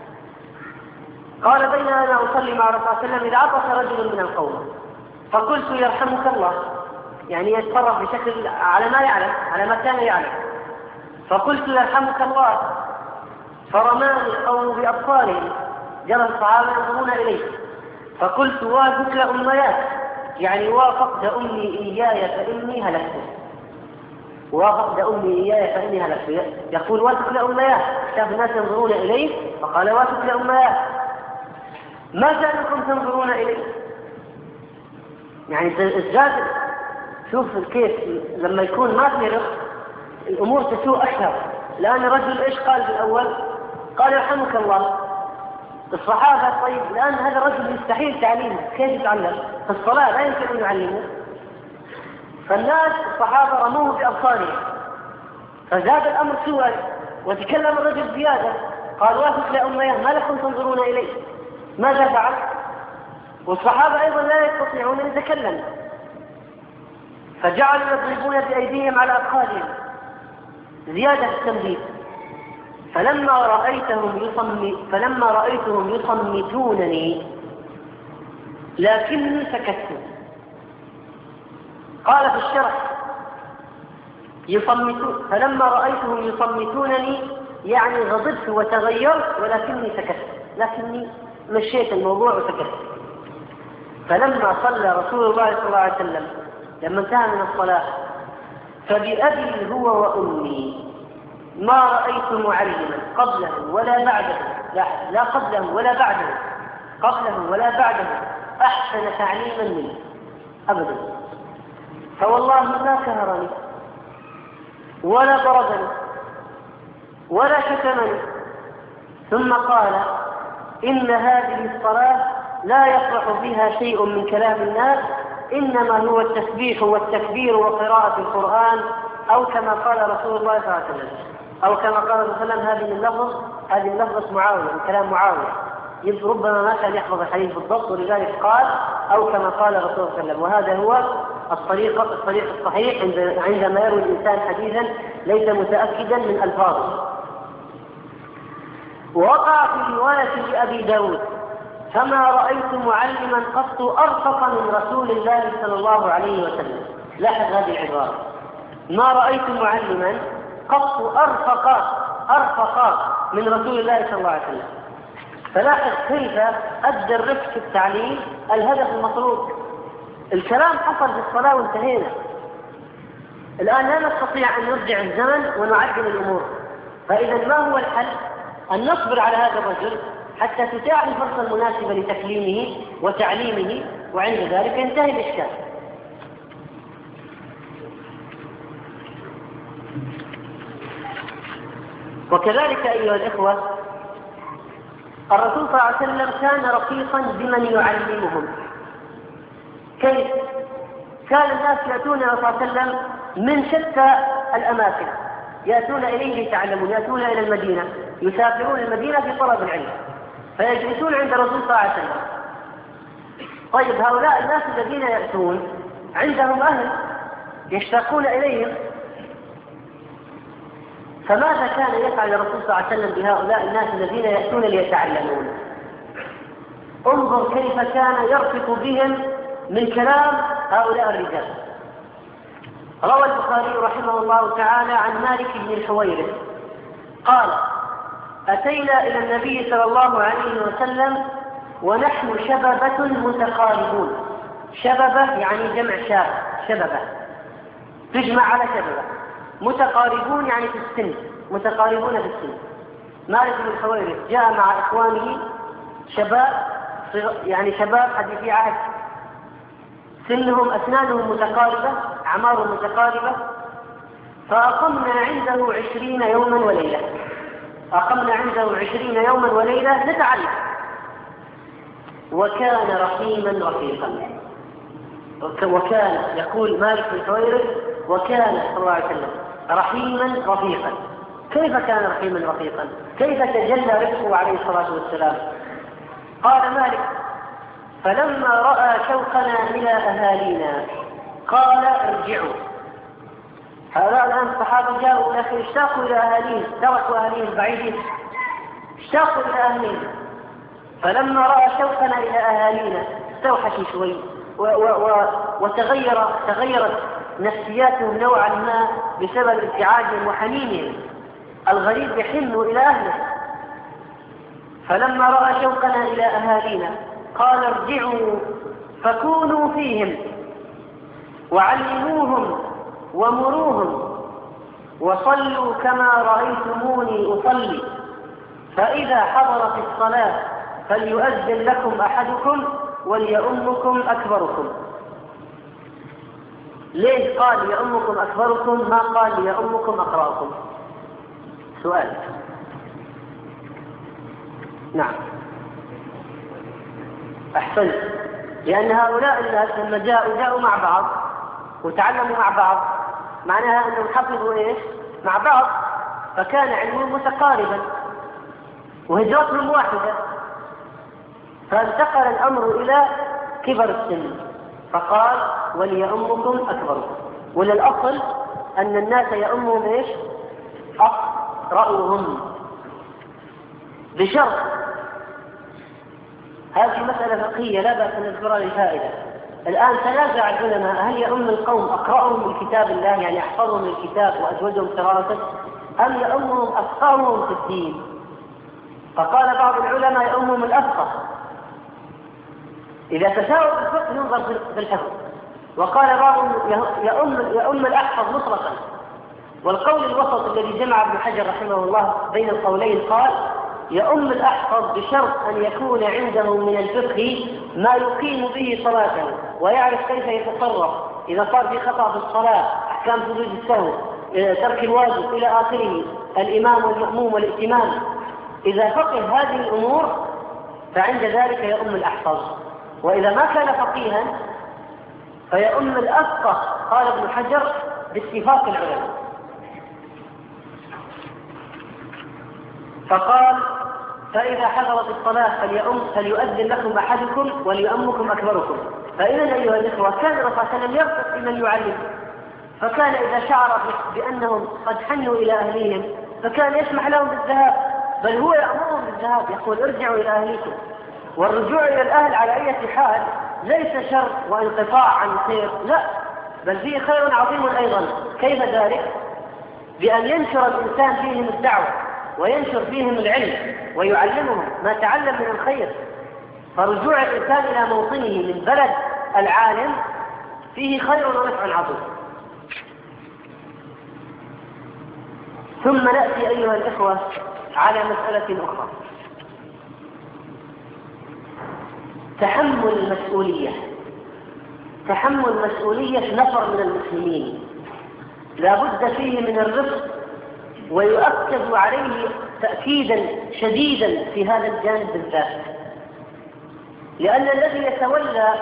قال: بين أنا أصلي مع رسول الله صلى الله عليه وسلم إذ عطس رجل من القوم فقلت: يرحمك الله، يعني يتصرف بشكل على ما يعلم، على ما كان يعلم. فقلت: يرحمك الله، فرماني القوم بأبصارهم، جرى الصحابة ينظرون إليه، فقلت: وافق لأميات، يعني وافقت أمي إياي فإني هلكت. وافقت أمي إياي فإني هلكت، يقول وافق لأميات، شاف الناس ينظرون إليه فقال: وافق لأميات، ما زالكم تنظرون إليه؟ يعني الزاد. شوف كيف لما يكون ما في رفق الأمور تسوء أكثر. لأن الرجل إيش قال في الأول؟ قال: يرحمك الله. الصحابة: طيب الآن هذا الرجل يستحيل تعليمه، كيف يتعلم؟ في الصلاة لا يمكن أن يعلمه. فالناس الصحابة رموه بأبصارهم، فزاد الأمر سوءا وتكلم الرجل زيادة، قال: وافق لأمياه، ما لكم تنظرون إليه؟ ماذا فعل؟ والصحابة أيضا لا يستطيعون أن يتكلموا، فجعلوا يضربون بأيديهم على أفخاذهم زيادة التمديد. فلما رأيتهم يصمتونني لكني سكت. قال في الشرح: فلما رأيتهم يصمتونني يعني غضبت وتغيرت ولكني سكت، لكني مشيت الموضوع وسكت. فلما صلى رسول الله صلى الله عليه وسلم، لما انتهى من الصلاة، فبأبي هو وأمي ما رأيت معلما قبله ولا بعده، لا قبله ولا بعده، قبله ولا بعده أحسن تعليما منه أبدا. فوالله ما كهرني ولا ضربني ولا شتمني. ثم قال: إن هذه الصلاة لا يصلح فيها شيء من كلام الناس، إنما هو التسبيح والتكبير وقراءة القرآن، أو كما قال رسول الله صلى الله عليه وسلم، أو كما قال صلى الله عليه وسلم. هذه اللفظة معاوية، من كلام معاوية، ربما ما كان يحفظ الحديث بالضبط، ولذلك قال أو كما قال رسول الله صلى الله عليه وسلم. وهذا هو الطريق الصحيح عندما يروي الإنسان حديثا ليس متأكدا من ألفاظه. ووقع في رواية لأبي داود: فما رأيت معلما قط أرفق من رسول الله صلى الله عليه وسلم. لاحظ هذه العبارة: ما رأيت معلما قط أرفق من رسول الله صلى الله عليه وسلم. فلاحظ كيف أدى الرفق في التعليم الهدف المطلوب. الكلام حصل في الصلاة وانتهينا، الآن لا نستطيع أن نرجع الزمن ونعدل الأمور. فإذا ما هو الحل؟ أن نصبر على هذا الرجل حتى تتاح الفرصة المناسبة لتكليمه وتعليمه، وعند ذلك ينتهي الإشكال. وكذلك أيها الإخوة، الرسول صلى الله عليه وسلم كان رفيقا بمن يعلمهم. كيف؟ كان الناس يأتون إلى صلى الله عليه وسلم من شتى الأماكن، يأتون إليه ليتعلمون، يأتون إلى المدينة، يسافرون المدينة في طلب العلم، فيجلسون عند الرسول صلى الله عليه وسلم. طيب، هؤلاء الناس الذين يأتون عندهم أهل يشتاقون إليهم، فماذا كان يفعل الرسول صلى الله عليه وسلم بهؤلاء الناس الذين يأتون ليتعلمون؟ انظر كيف كان يرفق بهم من كلام هؤلاء الرجال. روى البخاري رحمه الله تعالى عن مالك بن الحويرث قال: أتينا إلى النبي صلى الله عليه وسلم ونحن شببة متقاربون. شببة يعني جمع شاب، شببة تجمع على شببة. متقاربون يعني في السن، متقاربون في السن. مالك بن الحويرث جاء مع إخوانه شباب، يعني شباب حديثي عهد، سنهم أسنانهم متقاربة، أعمارهم متقاربة. فأقمنا عنده 20 يوما وليلة، أقمنا عنده 20 يوما وليلة نتعلم. وكان رحيما رفيقا. وكان يقول مالك بن الحويرث: وكان صلى الله عليه وسلم رحيما رفيقا. كيف كان رحيما رفيقا؟ كيف تجلى رفقه عليه الصلاة والسلام؟ قال مالك: فلما رأى شوقنا إلى أهالينا قال: ارجعوا. هؤلاء الآن الصحابة جاءوا لكن اشتاقوا إلى أهاليهم، تركوا أهاليهم البعيدين، اشتاقوا إلى أهاليهم. فلما رأى شوقنا إلى أهالينا استوحش شوي وتغيرت نفسياتهم نوعا ما بسبب ابتعادهم وحنينهم. الغريب يحن إلى أهله. فلما رأى شوقنا إلى أهالينا قال: ارجعوا فكونوا فيهم وعلموهم ومروهم وصلوا كما رأيتموني أصلي، فإذا حضرت الصلاة فليؤذن لكم أحدكم وليؤمكم أكبركم. ليه قال ليؤمكم أكبركم ما قال ليؤمكم أقرأكم؟ سؤال. نعم، أحسنت. لأن هؤلاء الناس لما جاءوا مع بعض وتعلموا مع بعض، معناها أنهم حفظوا إيش؟ مع بعض، فكان علمهم متقاربا وهجرتهم واحدة، فانتقل الأمر إلى كبر السن، فقال: وليؤمكم أكبركم. وللأصل أن الناس يؤمهم إيش؟ أقرأهم، بشرط. هذه مسألة فقهية لا بأس أن نذكرها للفائدة. الآن تنازع العلماء: هل يؤم القوم أقرأهم من كتاب الله يعني أحفظهم الكتاب وأجودهم قراءته، أم يؤمهم أفقههم في الدين؟ فقال بعض العلماء: يؤمهم الأفقه. إذا تساووا بالفقه ينظر في الحفظ، وقال بعضهم يؤم الأحفظ مطلقا. والقول الوسط الذي جمع ابن حجر رحمه الله بين القولين قال يؤم الأحفظ بشرط أن يكون عنده من الفقه ما يقيم به صلاته ويعرف كيف يتصرف إذا صار في خطأ في الصلاة، أحكام سجود السهو، ترك الواجب إلى آخره، الإمام والمأموم والائتمام. إذا فقه هذه الأمور فعند ذلك يؤم الأحفظ. وإذا ما كان فقيها فيؤم الأفقه، قال ابن حجر باتفاق العلماء. فقال فإذا حضرت الصلاة فليؤذن لكم أحدكم وليؤمكم أكبركم. فإذا أيها الإخوة كان الرسول صلى الله عليه وسلم يرفق بمن يعلم، فكان إذا شعر بأنهم قد حنوا إلى أهليهم فكان يسمح لهم بالذهاب، بل هو يأمرهم بالذهاب، يقول ارجعوا إلى أهليكم. والرجوع إلى الأهل على أي حال ليس شر وانقطاع عن الخير، لا، بل فيه خير عظيم أيضا. كيف ذلك؟ بأن ينشر الإنسان فيهم الدعوة وينشر فيهم العلم ويعلمهم ما تعلم من الخير. فرجوع الإنسان إلى موطنه من بلد العالم فيه خير ونفع عظيم. ثم نأتي أيها الإخوة على مسألة أخرى، تحمل المسؤولية. تحمل مسؤولية نفر من المسلمين لا بد فيه من الرفق، ويؤكد عليه تأكيدا شديدا في هذا الجانب بالذات، لأن الذي يتولى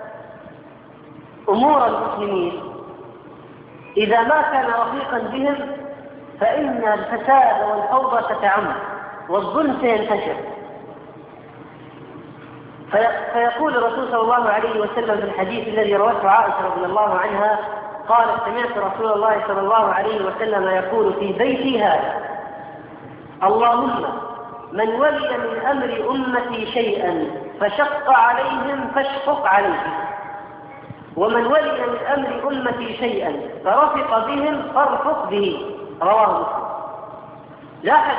أمور المسلمين إذا ما كان رفيقا بهم فإن الفساد والفوضى تتعم والظلم سينتشر. فيقول الرسول صلى الله عليه وسلم في الحديث الذي روته عائشة رضي الله عنها قالت سمعت رسول الله صلى الله عليه وسلم يقول في بيتي هذا اللهم من ولي من أمر أمتي شيئا فشق عليهم فاشقق عليه، ومن ولي من أمر أمتي شيئا فرفق بهم فارفق به. رواه مسلم. لاحظ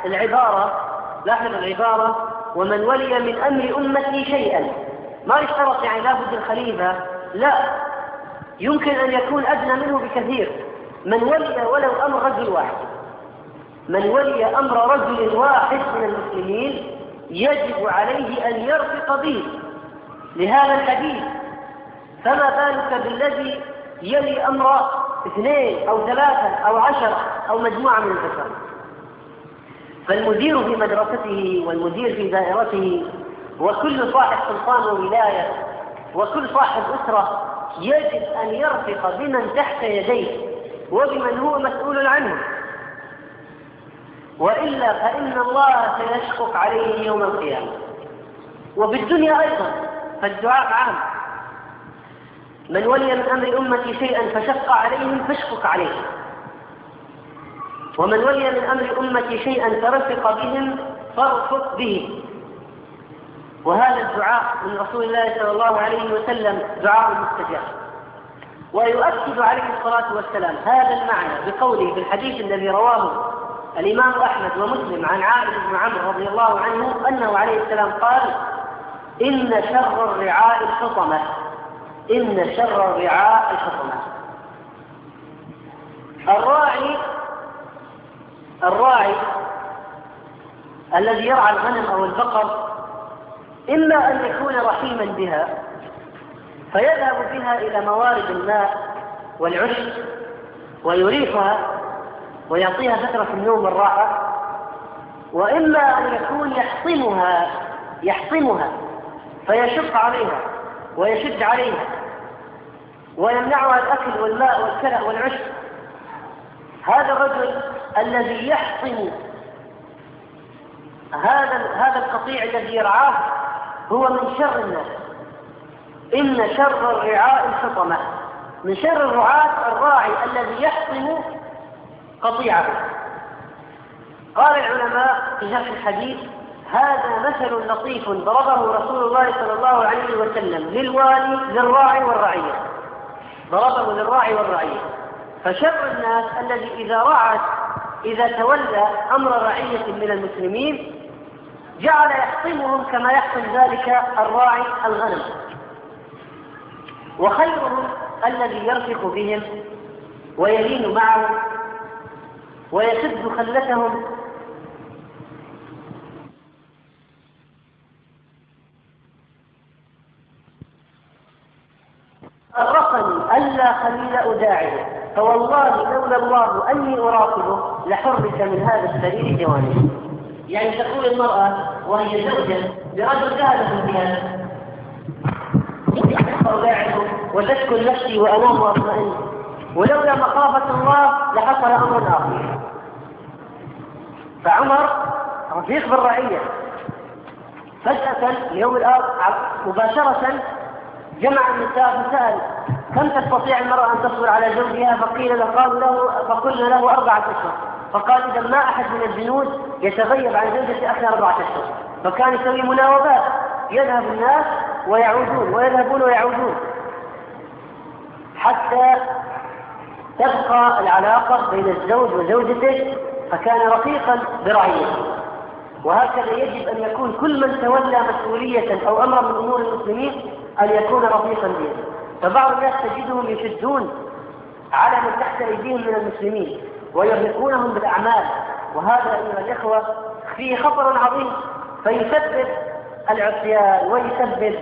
العبارة ومن ولي من أمر أمتي شيئا، ما يشترط يعني لابد الخليفة، لا، يمكن أن يكون أدنى منه بكثير. من ولي ولو أمر رجل واحد، من ولي أمر رجل واحد من المسلمين يجب عليه أن يرفق به لهذا الحديث، فما بالك بالذي يلي أمر 2 أو 3 أو 10 أو مجموعة من البشر. فالمدير في مدرسته والمدير في دائرته وكل صاحب سلطان وولاية وكل صاحب أسرة يجب أن يرفق بمن تحت يديه وبمن هو مسؤول عنه، وإلا فإن الله سيشقق عليه يوم القيامة. وبالدنيا أيضا فالدعاء عام، من ولي من أمر أمتي شيئا فشق عليهم فاشقق عليه، ومن ولي من أمر أمتي شيئا فرفق بهم فارفق به. وهذا الدعاء من رسول الله صلى الله عليه وسلم دعاء مستجاب. ويؤكد عليه الصلاة والسلام هذا المعنى بقوله في الحديث الذي رواه الإمام أحمد ومسلم عن عامر بن عمرو رضي الله عنه أنه عليه السلام قال إن شر الرعاء الحطمة، إن شر الرعاء الحطمة. الراعي الذي يرعى الغنم أو البقر إما أن يكون رحيما بها فيذهب بها إلى موارد الماء والعشب ويريحها ويعطيها فترة النوم والراحة، وإما أن يكون يحطمها فيشق عليها ويشد عليها ويمنعها الأكل والماء والكلأ والعشب. هذا الرجل الذي يحطم هذا القطيع الذي يرعاه هو من شر الناس. إن شر الرعاء الحطمة، من شر الرعاة الراعي الذي يحطم قطيعه. قال العلماء في شرح الحديث هذا مثل لطيف ضربه رسول الله صلى الله عليه وسلم للراعي والرعية، ضربه للراعي والرعية. فشر الناس الذي إذا تولى أمر رعية من المسلمين جعل يحطمهم كما يحطم ذلك الراعي الغنم، وخيرهم الذي يرفق بهم ويلين معهم ويسد خلتهم. أرقني ألا خليل أداعبه، فوالله لولا الله أني أراقبه لحرك من هذا السرير جوانبه. يعني تقول المرأة وهي زوجة لرجل ذهب في الجهاد أداعبه وتسكن نفسي وأنام وأطمئن، ولولا مخافة الله لحصل أمر آخر. فعمر رفيق بالرعية، فجأة اليوم الآخر مباشرة جمع النساء فسأل كم تستطيع المرأة أن تصبر على زوجها؟ فقلنا له 4 أشهر. فقال إذا ما أحد من الجنود يتغيب عن زوجته أكثر 4 أشهر. فكان يسوي مناوبات، يذهب الناس ويعودون ويذهبون ويعودون حتى تبقى العلاقة بين الزوج وزوجته، فكان رفيقا برعيته. وهكذا يجب أن يكون كل من تولى مسؤولية أو أمر من أمور المسلمين أن يكون رفيقا بهم. فبعض الناس تجدهم يشدون على من تحت أيديهم من المسلمين ويرهقونهم بالأعمال، وهذا أيها الإخوة فيه خطر عظيم، فيسبب العصيان ويسبب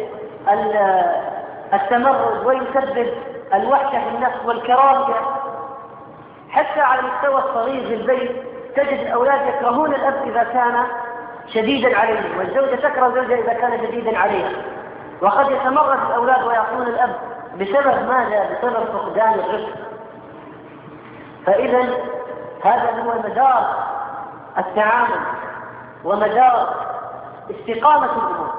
التمرد ويسبب الوحشة في النفس والكراهية. حتى على المستوى الصغير في البيت تجد الأولاد يكرهون الأب إذا كان شديدا عليه، والزوجة تكره زوجها إذا كان شديدا عليها. وقد يتمرد الأولاد ويعصون الأب بسبب ماذا؟ بسبب فقدان الرفق. فإذا هذا هو مدار التعامل ومدار استقامة الأمور.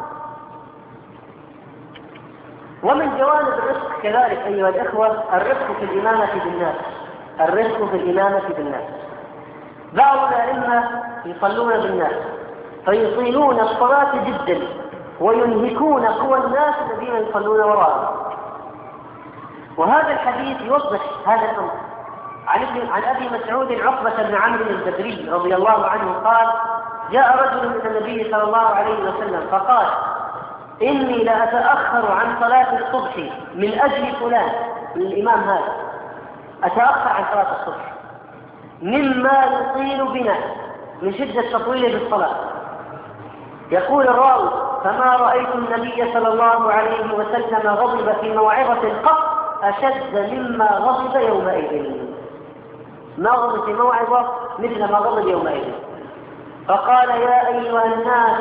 ومن جوانب الرفق كذلك أيها الإخوة الرفق في الإمامة بالناس. الرفق في الإمامة بالناس. بعض الأئمة يصلون بالناس فيطيلون الصلاة جدا وينهكون قوى الناس الذين يصلون وراءهم. وهذا الحديث يوضح هذا الأمر. عن أبي مسعود عقبة بن عمرو البدري رضي الله عنه قال جاء رجل إلى النبي صلى الله عليه وسلم فقال إني لأتأخر عن صلاة الصبح من أجل فلان، من الإمام هذا أتأخر عن صلاة الصبح مما يطيل بنا من شدة تطويله بالصلاة. يقول الراوي فما رأيت النبي صلى الله عليه وسلم غضب في موعظة قط أشد مما غضب يومئذ. ما غضب في موعظة مثل ما غضب يومئذ. فقال يا أيها الناس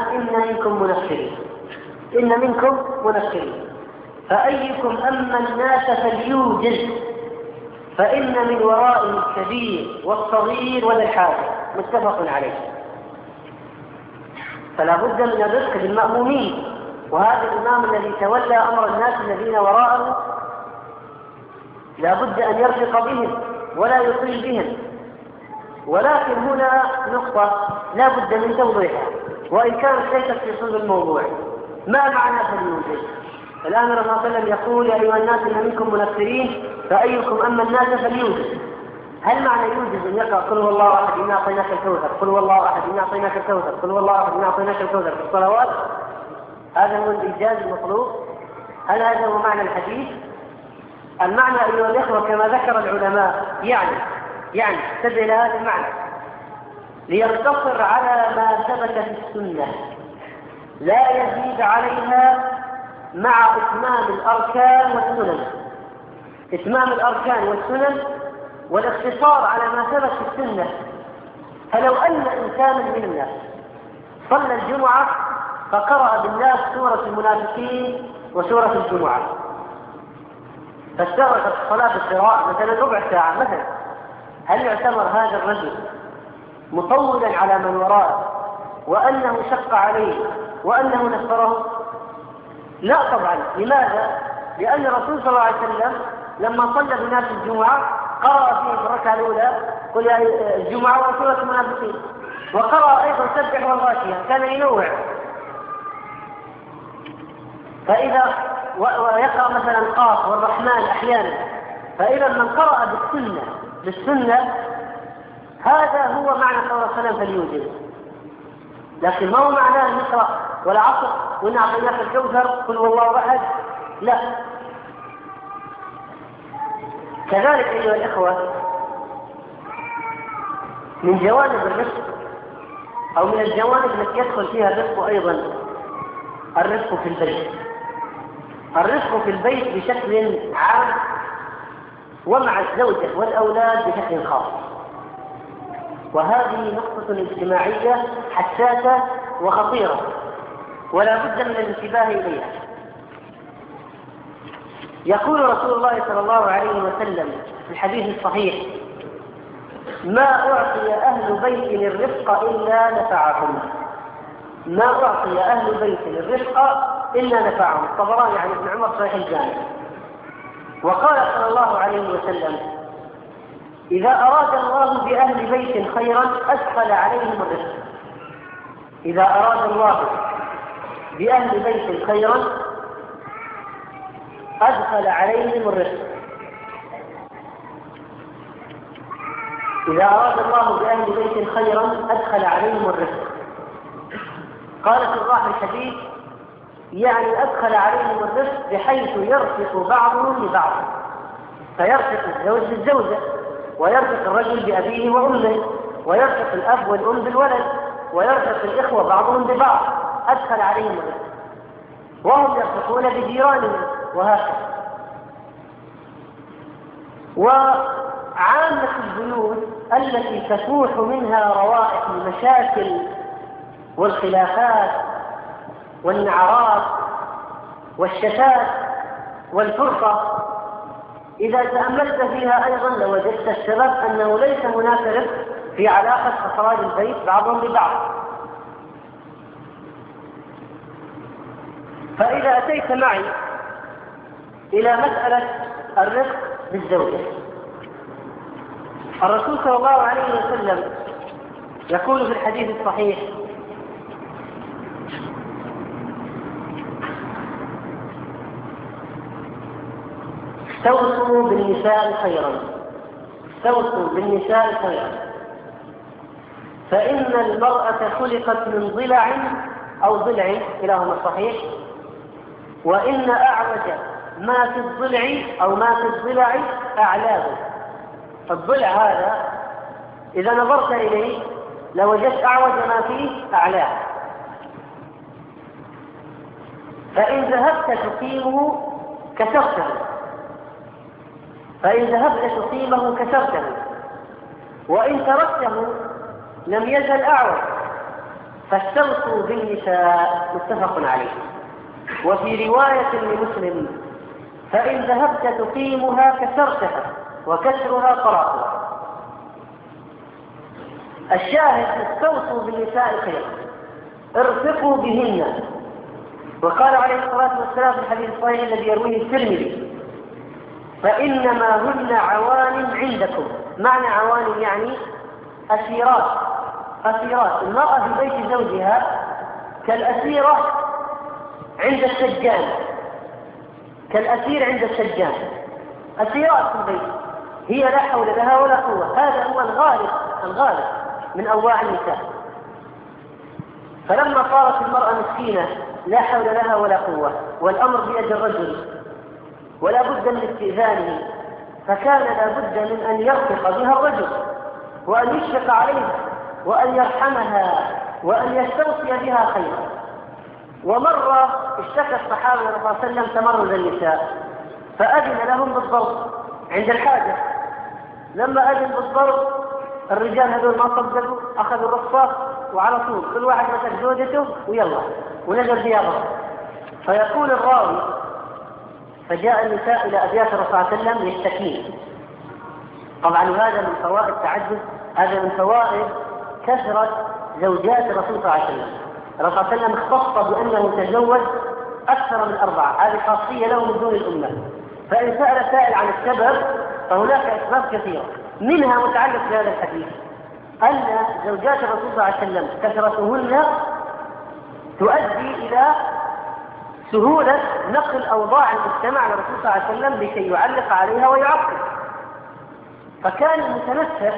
إن منكم منفرين فأيكم أما الناس فليوجز فإن من ورائه الكبير والصغير وذا الحاجة. متفق عليه. فلا بد من الرفق بالمأمومين، وهذا الإمام الذي تولى أمر الناس الذين وراءه لا بد أن يرفق بهم ولا يطيل بهم. ولكن هنا نقطة لا بد من توضيحها وإن كانت ليست في صلب الموضوع. ما معنى فليوجد؟ الآن الرسول صلى الله عليه وسلم يقول يا أيها الناس إن منكم منفرين فأيكم أما الناس فليوجد. هل معنى يوجد أن يقرأ قل هو الله أحد إنا أعطيناك الكوثر، قل هو الله أحد إنا أعطيناك الكوثر، قل هو الله أحد إنا أعطيناك الكوثر في الصلوات؟ هذا هو الإيجاز المطلوب؟ هل هذا هو معنى الحديث؟ المعنى أيها الإخوة كما ذكر العلماء يعني تدعي إلى هذا المعنى ليقتصر على ما ثبت في السنة لا يزيد عليها مع إتمام الأركان والسنن. إتمام الأركان والسنن والاقتصار على ما ثبت في السنة. فلو أن إنسانا منا صلى الجمعة فقرأ بالناس سورة المنافقين وسورة الجمعة فاستغرقت الصلاة بالقراءة مثلا ربع ساعة مثلا، هل يعتبر هذا الرجل مطولا على من وراءه وأنه شق عليه وأنه نفره؟ لا طبعا. لماذا؟ لأن الرسول صلى الله عليه وسلم لما صلى بناس الجمعة قرأ فيه في الركعة الأولى قل يا الجمعة وسورة المنافقين، وقرأ أيضا سبح والغاشية، كان ينوع. فإذا ويقرأ مثلا قاف والرحمن أحيانا. فإذا من قرأ بالسنة هذا هو معنى قول الله عليه وسلم فليوجد. لكن ما هو معناه أن نقرأ والعصر وإن أعطيناك الكوثر قل هو الله أحد، لا. كذلك أيها الإخوة، من جوانب الرزق أو من الجوانب التي يدخل فيها الرزق أيضا الرزق في البيت. الرزق في البيت بشكل عام ومع الزوجة والأولاد بشكل خاص، وهذه نقطة اجتماعية حساسة وخطيرة ولا بد من الانتباه إليها. يقول رسول الله صلى الله عليه وسلم في الحديث الصحيح: ما أعطي أهل بيت الرزق إلا نفعهم. ما أعطي أهل بيت الرزق إلا نفعهم. الطبراني عن ابن عمر صحيح الجامع. وقال صلى الله عليه وسلم: إذا أراد الله بأهل بيت خيرا أدخل عليهم الرزق. إذا أراد الله بأهل بيت خيرا أدخل عليهم الرزق. إذا أراد الله بأهل بيت خيرا أدخل عليهم الرزق. قال شراح الحديث: يعني أدخل عليهم الرزق بحيث يرفق بعضهم لبعض، فيرفق الزوج بالزوجة، ويرفق الرجل بأبيه وأمه، ويرفق الأب والأم بالولد، ويرفق الإخوة بعضهم ببعض. أدخل عليهم الرزق، وهم يرفقون بجيرانهم، وهكذا. وعامة البيوت التي تفوح منها روائح المشاكل والخلافات والنعرات والشتات والفرقة، إذا تأملت فيها أيضا لوجدت السبب أنه ليس هناك رفق في علاقة أفراد البيت بعضهم ببعض. فإذا أتيت معي إلى مسألة الرفق بالزوجة، الرسول صلى الله عليه وسلم يقول في الحديث الصحيح: استوصوا بالنساء خيرا، استوصوا بالنساء خيرا، فإن المرأة خلقت من ضلع أو ضلع كلاهما صحيح، وإن أعوج ما في الضلع أو ما في الضلع أعلاه. الضلع هذا إذا نظرت إليه لوجدت أعوج ما فيه أعلاه، فإن ذهبت تقيمه كسرته، فإن ذهبت تقيمه كسرته، وإن تركته لم يزل أعوج. فاستوصوا بالنساء. متفق عليه. وفي رواية لمسلم: فإن ذهبت تقيمها كسرتها، وكسرها طلاقها. الشاهد: استوصوا بالنساء خيرا، ارفقوا بهن. وقال عليه الصلاة والسلام في الحديث الصحيح الذي يرويه الترمذي: فإنما هن عوان عندكم. معنى عوان يعني أسيرات. أسيرات. المرأة في بيت زوجها كالأسيرة عند السجان، كالأسير عند السجان. أسيرات في البيت، هي لا حول لها ولا قوة. هذا هو الغالب من أنواع النساء. فلما صارت المرأة مسكينة لا حول لها ولا قوة، والأمر بيد الرجل ولا بد من استئذانه، فكان لا بد من أن يرفق بها الرجل، وأن يشفق عليها، وأن يرحمها، وأن يستوصي بها خيرا. ومرة اشتكى الصحابة صلى الله عليه وسلم تمرد النساء، فأذن لهم بالضرب عند الحاجة. لما أذن بالضرب الرجال هذول ما صدقوا، أخذوا الرصاص وعلى طول كل واحد مسك زوجته ويلا ونزل بها ضرب. فيقول الراوي: فجاء النساء إلى أبيات الرسول صلى الله عليه وسلم يشتكين. طبعا هذا من فوائد تعدد، هذا من فوائد كثرة زوجات الرسول صلى الله عليه وسلم. الرسول صلى الله عليه وسلم اختص بأنه تزوج أكثر من 4، هذه خاصية له من دون الأمة. فإن سأل سائل عن السبب فهناك أسباب كثيرة، منها متعلق بهذا الحديث أن زوجات الرسول صلى الله عليه وسلم كثرتهن تؤدي إلى سهولة نقل أوضاع المجتمع للرسول صلى الله عليه وسلم لكي يعلق عليها ويعقب. فكان المتنفس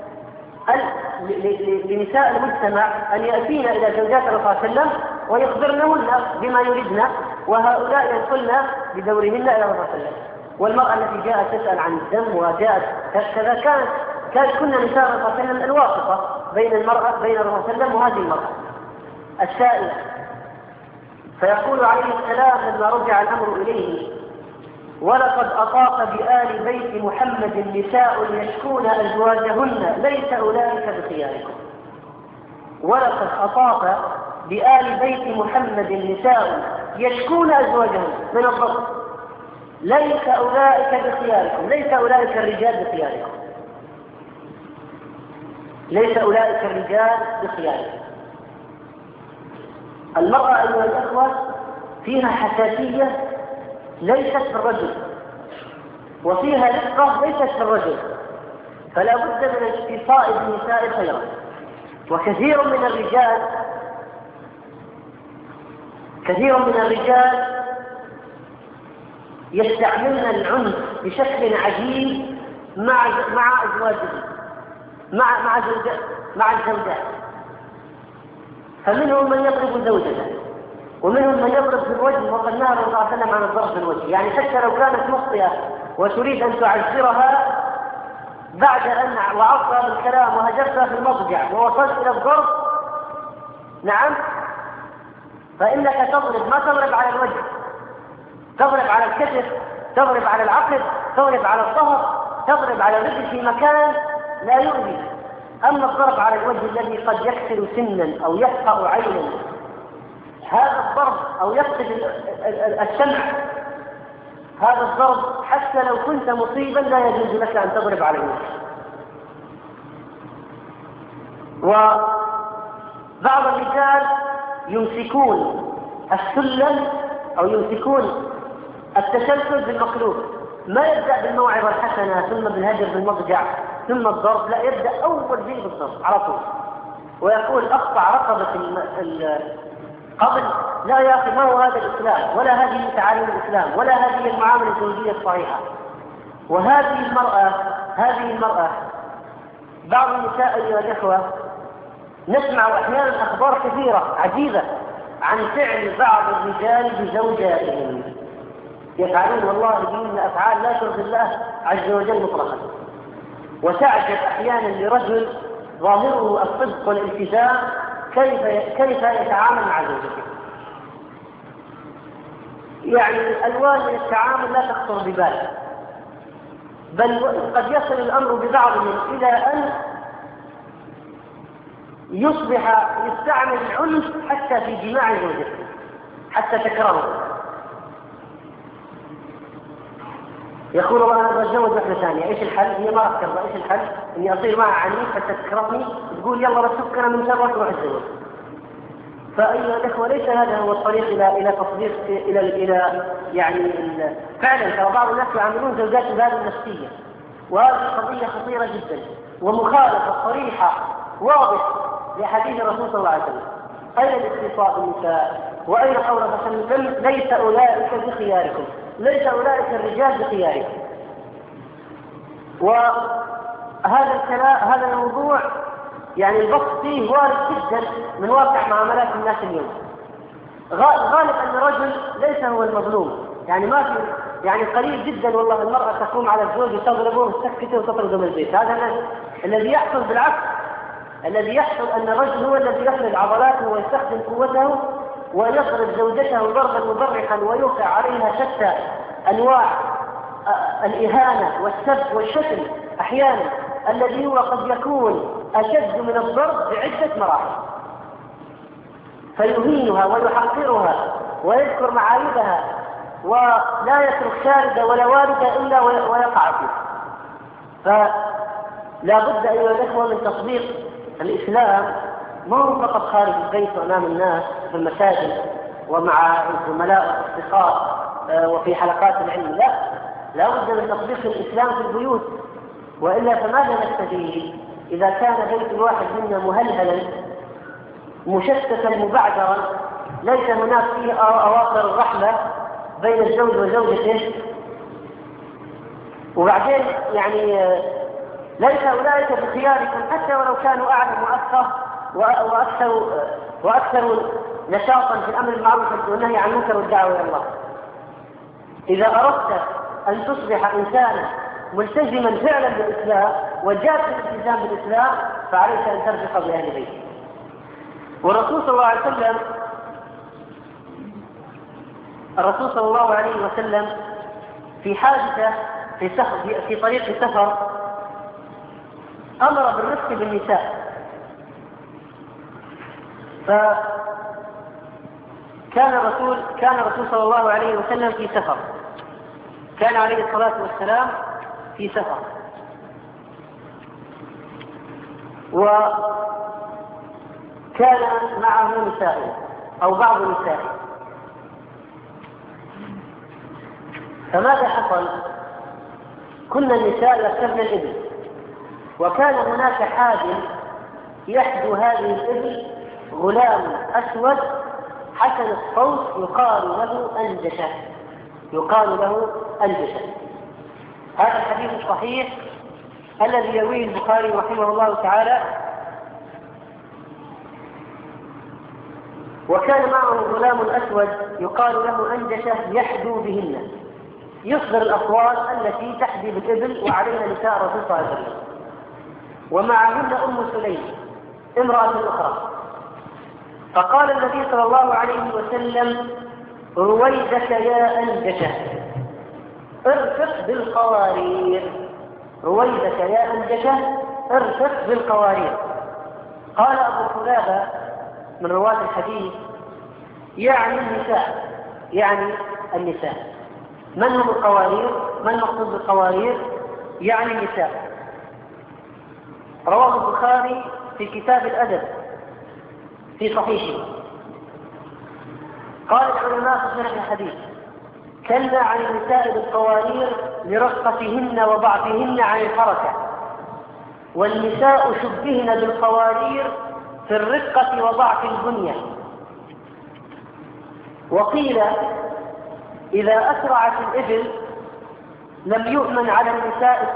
لنساء المجتمع أن يأتين إلى زوجات الرسول صلى الله عليه وسلم ويخبرنهن بما يريدن، وهؤلاء ينقلن بدورهن إلى الرسول صلى الله عليه وسلم. والمرأة التي جاءت تسأل عن الدم وجاءت كذا كنا نساء الرسول صلى الله عليه وسلم الواسطة بين المرأة بين الرسول صلى الله عليه وسلم وهذه المرأة السائلة. فيقول عليه السلام لما رجع الأمر إليه: ولقد أطاق بآل بيت محمد نساء يشكون أزواجهن ليس أولئك بخياركم. ولقد أطاق بآل بيت محمد نساء يشكون أزواجهن من الضبط ليس أولئك بخياركم، ليس أولئك الرجال بخياركم، ليس أولئك الرجال بخياركم. المرأة أيها الأخوة فيها حساسية ليست في الرجل، وفيها رقة ليست في الرجل، فلا بد من الاتصاء بالنساء خيرا. وكثير من الرجال يستعملن العنف بشكل عجيب مع أزواجهم مع الزوجات. فمنهم من يضرب زوجته، ومنهم من يضرب في الوجه، وقد نهى الرسول صلى الله عليه وسلم عن الضرب في الوجه، يعني حتى لو كانت مخطئة وتريد أن تعذرها بعد أن وعظتها بالكلام وهجرتها في المضجع ووصلت إلى الضرب، نعم، فإنك تضرب، ما تضرب على الوجه، تضرب على الكتف، تضرب على العقل، تضرب على الظهر، تضرب على الرجل في مكان لا يؤذي. أما الضرب على الوجه الذي قد يكسر سنا أو يفقأ عينا، هذا الضرب أو يفقد السمع، هذا الضرب حتى لو كنت مصيبا لا يجوز لك أن تضرب على الوجه. وبعض الرجال يمسكون السلم أو يمسكون التسلسل بالمقلوب، ما يبدأ بالموعظة الحسنة ثم بالهجر بالمضجع ثم الضرب، لا، يبدأ أول شيء بالضرب على طول، ويقول أقطع رقبة قبل. لا يا أخي، ما هو هذا الإسلام، ولا هذه تعاليم الإسلام، ولا هذه المعاملة الزوجية الصحيحة. وهذه المرأة بعض النساء أيها الإخوة نسمع أحيانا أخبار كثيرة عجيبة عن فعل بعض الرجال بزوجاتهم، يفعلون والله بهم أفعال لا ترضي الله عز وجل مطلقا. وتعجب أحيانا لرجل ظاهره الصدق والالتزام كيف يتعامل مع زوجته. يعني ألوان من التعامل لا تخطر ببال، بل قد يصل الأمر ببعضهم إلى أن يصبح يستعمل العنف حتى في جماع زوجته حتى تكرهه. يقول أنا بتزوج واحدة ثانية، إيش الحل؟ هي ما راح ترضى، إيش الحل؟ إني أصير معها عنيف حتى تكرهني، تقول يلا بس أنا من شر وأروح أتزوج. فأيها الأخوة ليس هذا هو الطريق إلى تطبيق إلى يعني فعلا. ترى بعض الناس يعاملون زوجاتهم بهذه النفسية، وهذه قضية خطيرة جدا ومخالفة صريحة واضح لحديث الرسول صلى الله عليه وسلم. أين الاتصال بالنساء؟ وأين قول الرسول صلى الله عليه وسلم ليس أولئك بخياركم، ليس أولئك الرجال بخياركم. وهذا الكلام، هذا الموضوع يعني البسط فيه وارد جدا من واقع معاملات الناس اليوم. غالب أن الرجل ليس هو المظلوم، يعني ما في، يعني قليل جدا والله المرأة تقوم على الزوج وتضربه وتسكته وتطرده من البيت. هذا الذي يحصل بالعكس، الذي يحصل أن الرجل هو الذي يفرد عضلاته ويستخدم قوته ويضرب زوجته ضربا مبرحا ويوقع عليها شتى أنواع الإهانة والسب والشتم أحيانا، الذي هو قد يكون أشد من الضرب بعدة مراحل، فيهينها ويحقرها ويذكر معايبها ولا يترك شاردة ولا واردة إلا ويقع فيه. فلا بد أيها الأخوة من تطبيق الإسلام، ما هو فقط خارج البيت وأمام الناس في المساجد ومع الزملاء والأصدقاء وفي حلقات العلم، لا بد من تطبيق الإسلام في البيوت، وإلا فماذا نستفيد إذا كان بيت الواحد منا مهلهلا مشتتا مبعثرا، ليس هناك فيه أواصر الرحمة بين الزوج وزوجته. وبعدين يعني ليس أولئك بخياركم حتى ولو كانوا أعلم وأكثر نشاطا في الأمر بالمعروف والنهي عن المنكر والدعوة إلى الله. إذا أردت أن تصبح إنسانا ملتزما فعلا بالإسلام وجاد في الالتزام بالإسلام، فعليك أن ترفق بأهل بيته. والرسول صلى الله عليه وسلم في حادثة في طريق السفر أمر بالرفق بالنساء، فكان الرسول صلى الله عليه وسلم في سفر، كان عليه الصلاة والسلام في سفر، وكان معه نساء أو بعض نسائه. فماذا حصل؟ كنا النساء يركبن الإبل، وكان هناك حادث يحدو هذه الإبل غلام أسود حسن الصوت يقال له أنجشة. هذا الحديث الصحيح الذي يرويه البخاري رحمه الله تعالى. وكان معه غلام أسود يقال له أنجشة يحدو بهن، يصدر الأصوات التي تحدي بالإبل وعليها نساء الرسول صلى الله عليه وسلم، ومعهن أم سليم امرأة أخرى. فقال النبي صلى الله عليه وسلم: رويدك يا أنجشة ارفق بالقوارير، رويدك يا أنجشة ارفق بالقوارير. قال أبو قلابة من رواة الحديث: يعني النساء. من هم القوارير؟ من مقصود بالقوارير؟ يعني النساء. رواه البخاري في كتاب الأدب في صحيحه. قال العلماء في شرح الحديث: كلا عن النساء بالقوارير لرقتهن وضعفهن عن الحركة، والنساء شبهن بالقوارير في الرقة وضعف البنية. وقيل: إذا أسرعت الإبل لم يؤمن على النساء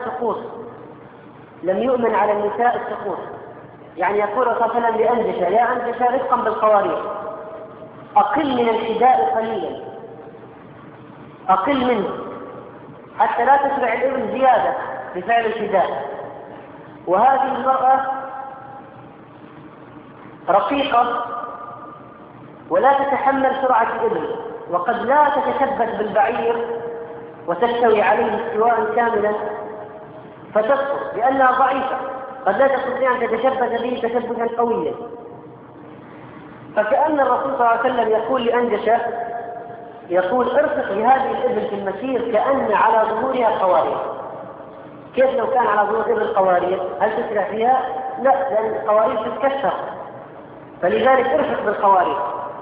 السقوط، يعني يقول صلى الله عليه وسلم لأنجشة: يا أنجشة رفقا بالقوارير، أقل من الحداء قليلا، أقل منه حتى لا تسرع الإبل زيادة بفعل الحداء. وهذه المرأة رقيقة ولا تتحمل سرعة الإبل، وقد لا تتشبث بالبعير وتستوي عليه استواء كاملا فتسقط لأنها ضعيفة، قد لا تستطيع أن تتشبث به تشبثا قويا. فكأن الرسول صلى الله عليه وسلم يقول لأنجشة، يقول: ارفق لهذه الإبل في المسير كأن على ظهورها قوارير. كيف لو كان على ظهور إبل قوارير؟ هل تسرع فيها؟ لا، لأن القوارير تتكسر، فلذلك ارفق بالقوارير.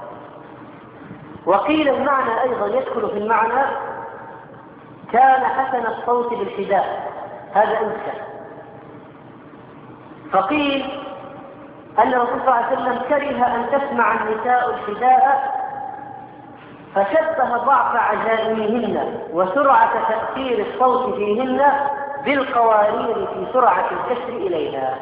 وقيل المعنى أيضا يدخل في المعنى: كان حسن الصوت بالحداء، هذا أنسى. فقيل أن الرسول صلى الله عليه وسلم كره أن تسمع النساء الحداء، فشبه ضعف عزائمهن وسرعة تأثير الصوت فيهن بالقوارير في سرعة الكسر إليها.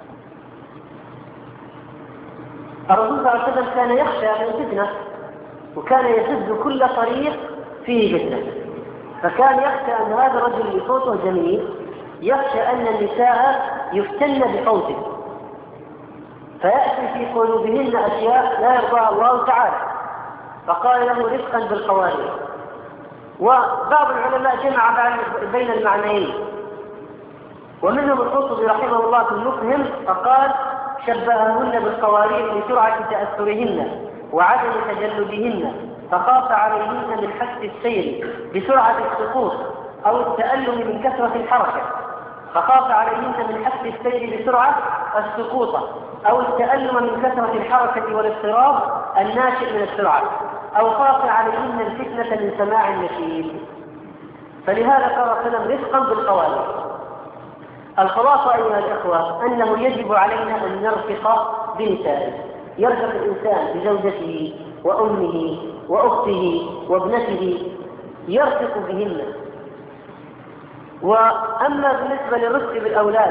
الرسول صلى الله عليه وسلم كان يخشى من فتنة، وكان يسد كل طريق فيه فتنة، فكان يخشى أن هذا الرجل اللي صوته جميل يخشى أن النساء يفتن بصوته فيأتي في قلوبهن أشياء لا يرضاها الله تعالى، فقال له: رفقا بالقوارير. وبعض العلماء جمع بين المعنيين، ومنهم القرطبي رحمه الله في المفهم فقال: شبههن بالقوارير لسرعة تأثرهن وعدم تجلدهن، فخاف عليهن من حس السير بسرعة السقوط أو التألم من كثرة الحركة، فخاف عليهن من حس السير بسرعة السقوط أو التألم من كثرة الحركة والاضطراب الناشئ من السرعة، أو خاف عليهن الفتنة من سماع النشيد. فلهذا قال وسلم: رفقا بالقوارير. الخلاصة أيها الإخوة أنه يجب علينا أن نرفق بنسائه. يرفق الإنسان بزوجته وأمه وأخته وابنته، يرفق بهن. وأما بالنسبة للرفق بالأولاد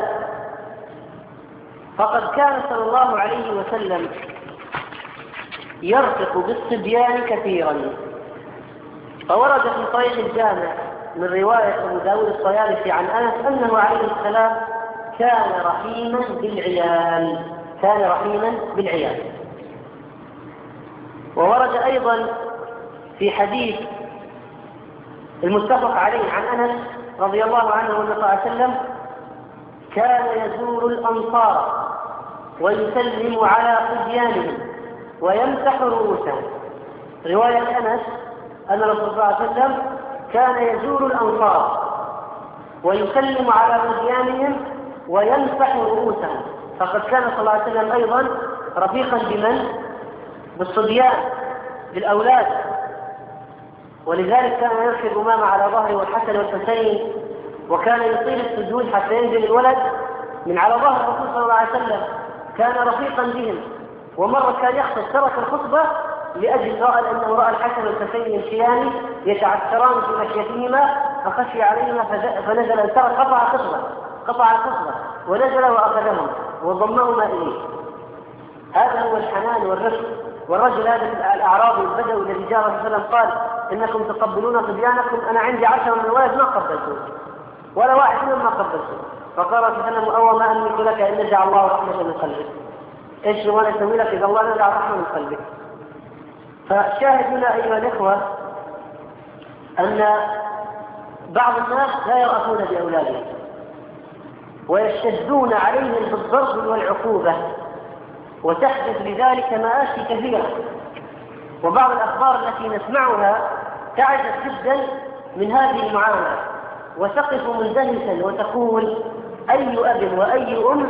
فقد كان صلى الله عليه وسلم يرفق بالصبيان كثيرا. فورد في صحيح الجامع من رواية أبو داود الطيالسي عن أنس أنه عليه السلام كان رحيما بالعيال، كان رحيما بالعيال. وورد أيضا في حديث المتفق عليه عن أنس رضي الله عنه أن صلى الله عليه وسلم كان يزور الأنصار ويسلم على صبيانهم ويمسح رؤوسهم. رواية أنس أن الرسول صلى الله عليه وسلم كان يزور الأنصار ويسلم على صبيانهم ويمسح رؤوسهم، فقد كان صلى الله عليه وسلم أيضا رفيقا بمن؟ بالصبيان، بالأولاد، ولذلك كان يرفع الأمامة على ظهره والحسن والحسين، وكان يطيل السجود حتى ينزل الولد من على ظهر الرسول صلى الله عليه وسلم، كان رفيقا بهم. ومرة كان يخطب ترك الخطبة لأجل أنه رأى الحسن والحسين يمشيان يتعثران في مشيتهما فخشي عليهما فنزل ترك قطع الخطبة ونزل وأخذهم وضمهما إليه. هذا هو الحنان والرفق. والرجل هذا الأعرابي البدوي الذي جاء الرسول صلى الله عليه وسلم قال إنكم تقبلون صبيانكم، أنا عندي 10 من الولد ما قبلتهم ولا واحد منهم ما قبلتهم. فقال الرسول صلى الله عليه وسلم أول ما أملك لك إن نزع الله رحمة من قلبك. إيش وانا أسوي لك إذا الله نزع رحمة من قلبك؟ فشاهد هنا أيها الإخوة أن بعض الناس لا يرأفون بأولادهم ويشتدون عليهم بالضرب والعقوبة، وتحدث لذلك مآسي كثيرة. وبعض الأخبار التي نسمعها تعجب جدا من هذه المعاملة وتقف مندهشا وتقول أي أب وأي أم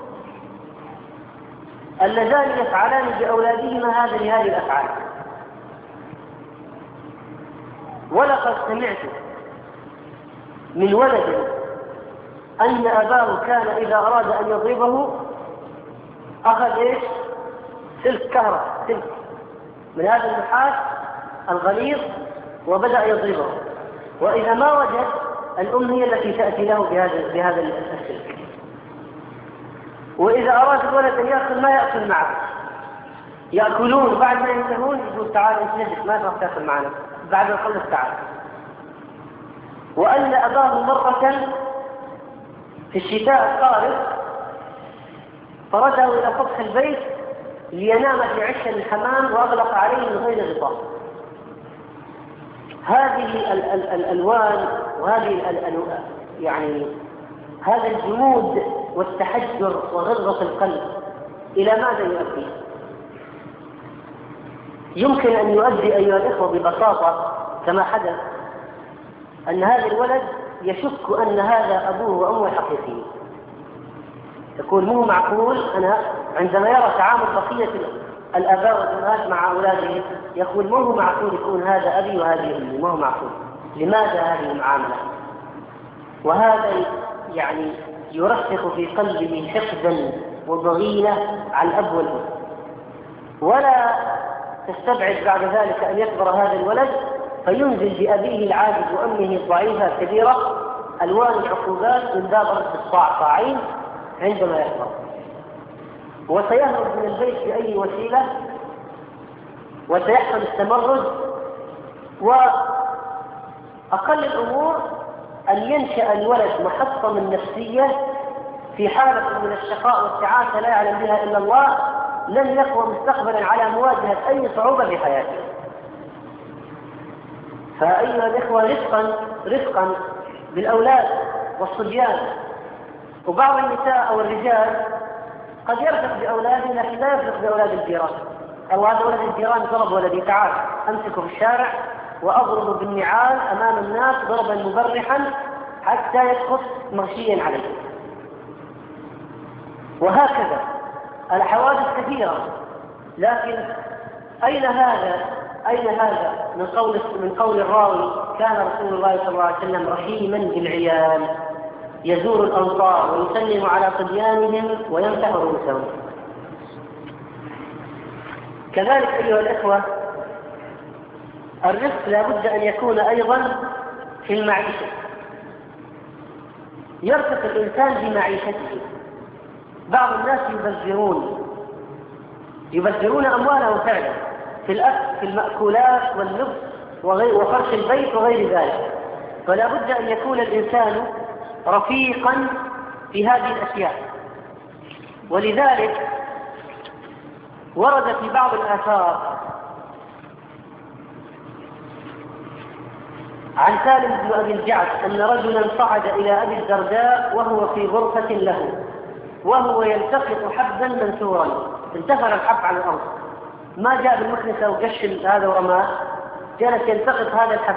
اللذان يفعلان بأولادهما هذه الأفعال. ولقد سمعت من ولد أن أباه كان إذا أراد أن يضربه أخذ إيش؟ سلك كهرباء، سلك من هذا النحاس الغليظ وبدأ يضربه، وإذا ما وجد الأم هي التي تأتي له بهذا السلك. وإذا أراد الولد أن يأكل ما يأكل معه، يأكلون بعد ما ينتهون يقول تعال أنت نجد ما تروح تأكل معنا بعد ما نخلص تعال. وأن أباه مرة في الشتاء القارب فرده إلى سطح البيت لينام في عش الحمام وأغلق عليه من غير غطاء. هذه الألوان وهذه يعني هذا الجمود والتحجر وغلظة القلب إلى ماذا يؤدي؟ يمكن أن يؤدي أيها الإخوة ببساطة كما حدث أن هذا الولد يشك أن هذا أبوه وأمه الحقيقيين. يقول مو معقول، أنا عندما يرى تعامل بقية الآباء والأمهات مع أولادهم يقول مو معقول يكون هذا أبي وهذه أمي، مو معقول، لماذا هذه المعاملة؟ وهذا يعني يرسخ في قلبه حقدا وضغينة على الأب والأم. ولا تستبعد بعد ذلك أن يكبر هذا الولد فينزل بأبيه العاجز وأمه الضعيفة الكبيرة ألوان العقوبات من باب رد الصاع صاعين عندما يكبر، وسيهرب من البيت بأي وسيلة وسيحصل التمرد. وأقل الأمور أن ينشأ الولد محطمًا نفسيا في حالة من الشقاء والتعاسة لا يعلم بها إلا الله، لن يقوى مستقبلا على مواجهة أي صعوبة في حياته. فأيها الإخوة رفقا بالأولاد والصبيان. وبعض النساء أو الرجال قد يرفق بأولاده لكن لا يرفق بأولاد الجيران. أو هذا ولد الجيران ضرب ولدي تعال أمسكه في الشارع وأضرب بالنعال أمام الناس ضربا مبرحا حتى يسقط مغشيا عليه. وهكذا الحوادث كثيرة. لكن أين هذا من قول الراوي كان رسول الله صلى الله عليه وسلم رحيما بالعيال يزور الأنصار ويسلم على صبيانهم ويمسح رؤوسهم. كذلك أيها الإخوة الرفق لا بد أن يكون أيضا في المعيشة. يرفق الإنسان بمعيشته. بعض الناس يبذرون أموالهم فعلا في الأكل في المأكولات واللبس وفرش البيت وغير ذلك. فلا بد أن يكون الإنسان رفيقا في هذه الأشياء. ولذلك ورد في بعض الآثار عن سالم بن أبي الجعد أن رجلا صعد إلى أبي الدرداء وهو في غرفة له وهو يلتقط حبا منثورا، انتثر الحب على الأرض، ما جاء بالمكنسة وقش هذا ورماه، جلس يلتقط هذا الحب.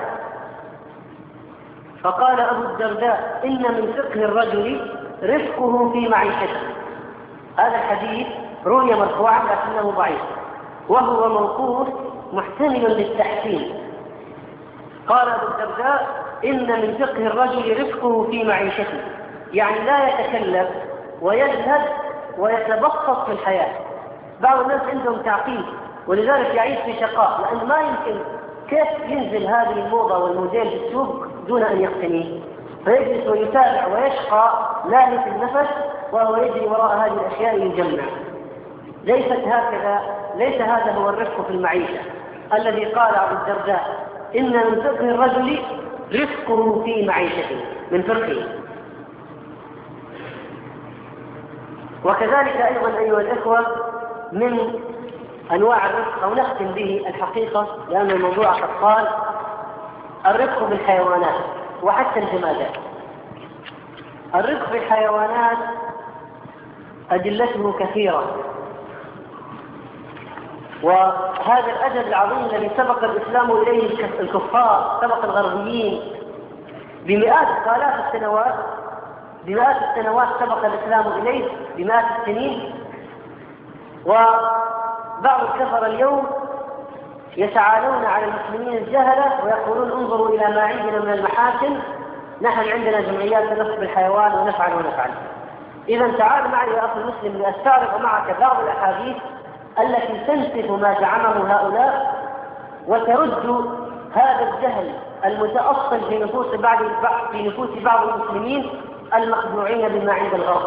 فقال أبو الدرداء: إن من فقه الرجل رفقه في معيشته. هذا الحديث روي مرفوعا لكنه ضعيف، وهو موقوف محتمل للتحسين. قال أبو الدرداء: إن من فقه الرجل رفقه في معيشته، يعني لا يتكلف ويزهد ويتبسط في الحياة. بعض الناس عندهم تعقيد ولذلك يعيش في شقاء، لأن ما يمكن كيف ينزل هذه الموضة والموديل في السوق دون أن يقتنيه، فيجلس ويتابع ويشقى لاهي في النفس وهو يجري وراء هذه الأشياء يجمع. ليس هذا هو الرفق في المعيشة الذي قال أبو الدرداء: إن من فقه الرجل رفقه في معيشته، من فقهه. وكذلك أيضا أيها الإخوة من أنواع الرفق، أو نختم به الحقيقة لأن الموضوع قد قال، الرفق بالحيوانات وحتى الجمادات. الرفق بالحيوانات أدلته كثيرة، وهذا الأدب العظيم الذي سبق الإسلام إليه الكفار، سبق الغربيين بمئات السنوات سبق الإسلام إليه بمئات السنين. وبعض الكفر اليوم يتعالون على المسلمين الجهلة ويقولون: انظروا إلى ما عندنا من المحاسن، نحن عندنا جمعيات تنص بالحيوان ونفعل. إذا تعال معي يا أخي المسلم لأستعرض معك بعض الأحاديث التي تنسف ما زعمه هؤلاء وترد هذا الجهل المتأصل في نفوس بعض المسلمين المخدوعين بما عند الغرب.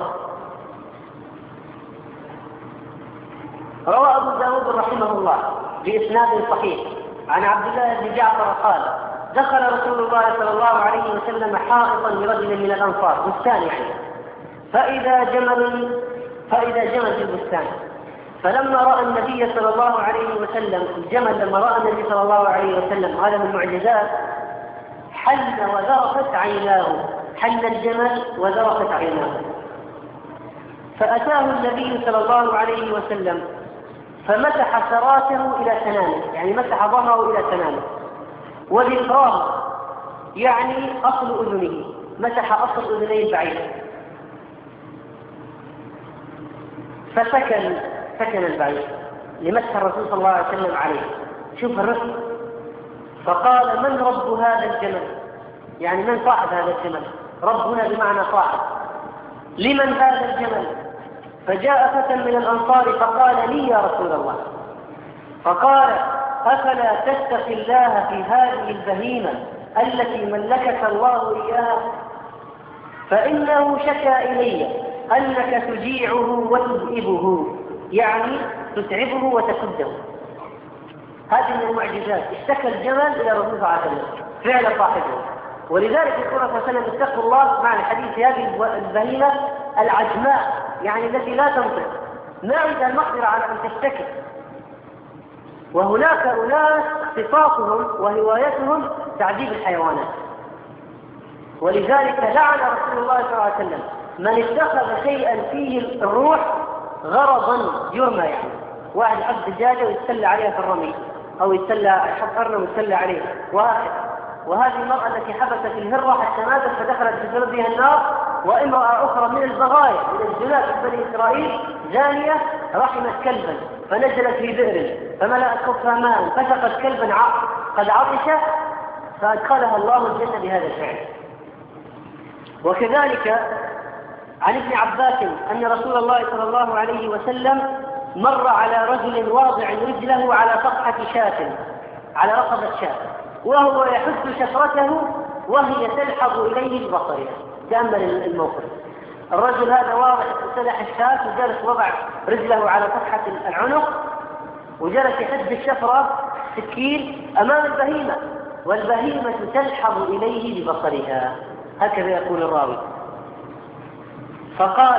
روى أبو داود رحمه الله بإسناد صحيح عن عبد الله بن جعفر قال: دخل رسول الله صلى الله عليه وسلم حائطا لرجل من الأنصار، بستان يعني، فإذا جمل في البستان، فلما رأى النبي صلى الله عليه وسلم الجمل، لما رأى النبي صلى الله عليه وسلم، هذا من المعجزات، حل وذرفت عيناه، حل الجمل وذرفت عيناه، فأتاه النبي صلى الله عليه وسلم فمسح سراته إلى سنانه، يعني مسح ظهره إلى سنانه، وذكراه يعني أصل أذنه، مسح أصل أذنيه البعيد، فسكن البعيد لمسح الرسول صلى الله عليه وسلم عليه. شوف الرفق. فقال: من رب هذا الجمل؟ يعني من صاحب هذا الجمل؟ رب هنا بمعنى صاحب. لمن هذا الجمل؟ فجاء فتى من الأنصار فقال: لي يا رسول الله. فقال: أفلا تتقي الله في هذه البهيمة التي ملكك الله إياها؟ فإنه شكى إلي أنك تجيعه وتذئبه، يعني تتعبه وتكده. هذه من المعجزات. اشتكى الجمل إلى الرسول صلى الله عليه وسلم فعل صاحبه. ولذلك يقول صلى الله عليه وسلم: اتقوا الله، مع الحديث هذه البهيمة العجماء، يعني التي لا تنطق، ما عندها المقدرة على أن تشتكي. وهناك أناس اختصاصهم وهوايتهم تعذيب الحيوانات. ولذلك لعن رسول الله صلى الله عليه وسلم من اتخذ شيئا فيه الروح غرضا يرمى، يعني واحد حب دجاجة ويتسلى عليها في الرمي، أو يحب أرنب ويتسلى عليه وهذه المرأة التي حبست الهرة حتى ماتت فدخلت في جلدها النار، وامرأة أخرى من البغايا من الجنات في بني إسرائيل زانية رحمت كلبا فنزلت في بئر فملأت كفها ماء فسقت كلبا قد عطش فأدخلها الله الجنة بهذا الفعل. وكذلك عن ابن عباس أن رسول الله صلى الله عليه وسلم مر على رجل واضع رجله على صفحة شاة، على رقبة شاة، وهو يحث شفرته وهي تلحظ إليه ببصرها. تأمل الموقف. الرجل هذا واضع سلح الشاة وجلس وضع رجله على صفحة العنق وجلس يحث الشفرة سكين أمام البهيمة، والبهيمة تلحظ إليه ببصرها، هكذا يقول الراوي. فقال: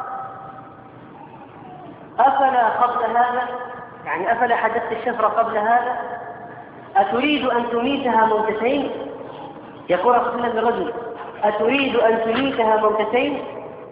أفلا قبل هذا، يعني أفلا حدثت الشفرة قبل هذا؟ أتريد أن تميتها موتتين؟ يقول رسول الله للرجل: أتريد أن تميتها موتتين؟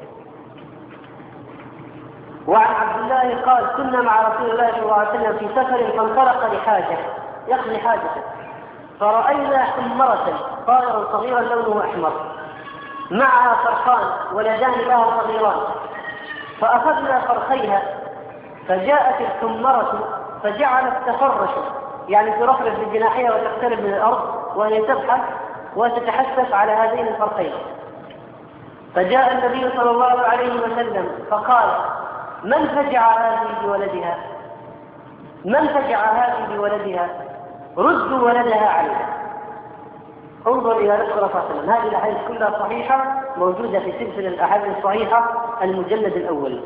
وعن عبد الله قال: كنا مع رسول الله صلى الله عليه وسلم في سفر فانطلق لحاجة يقضي حاجته، فرأينا حمرة طائرا صغيرا لونه أحمر معها فرخان ولدان لها صغيران، فأخذنا فرخيها، فجاءت الحمرة فجعلت تفرش، يعني ترفرف بجناحها وتقترب من الأرض وهي تبحث وتتحسس على هذين الفرخين. فجاء النبي صلى الله عليه وسلم فقال: من فجع هذه بولدها؟ من فجع هذه بولدها؟ ردوا ولدها عليها. انظر إلى رسول الله صلى الله عليه وسلم. هذه الأحاديث كلها صحيحة، موجودة في سلسلة الأحاديث الصحيحة المجلد الأول.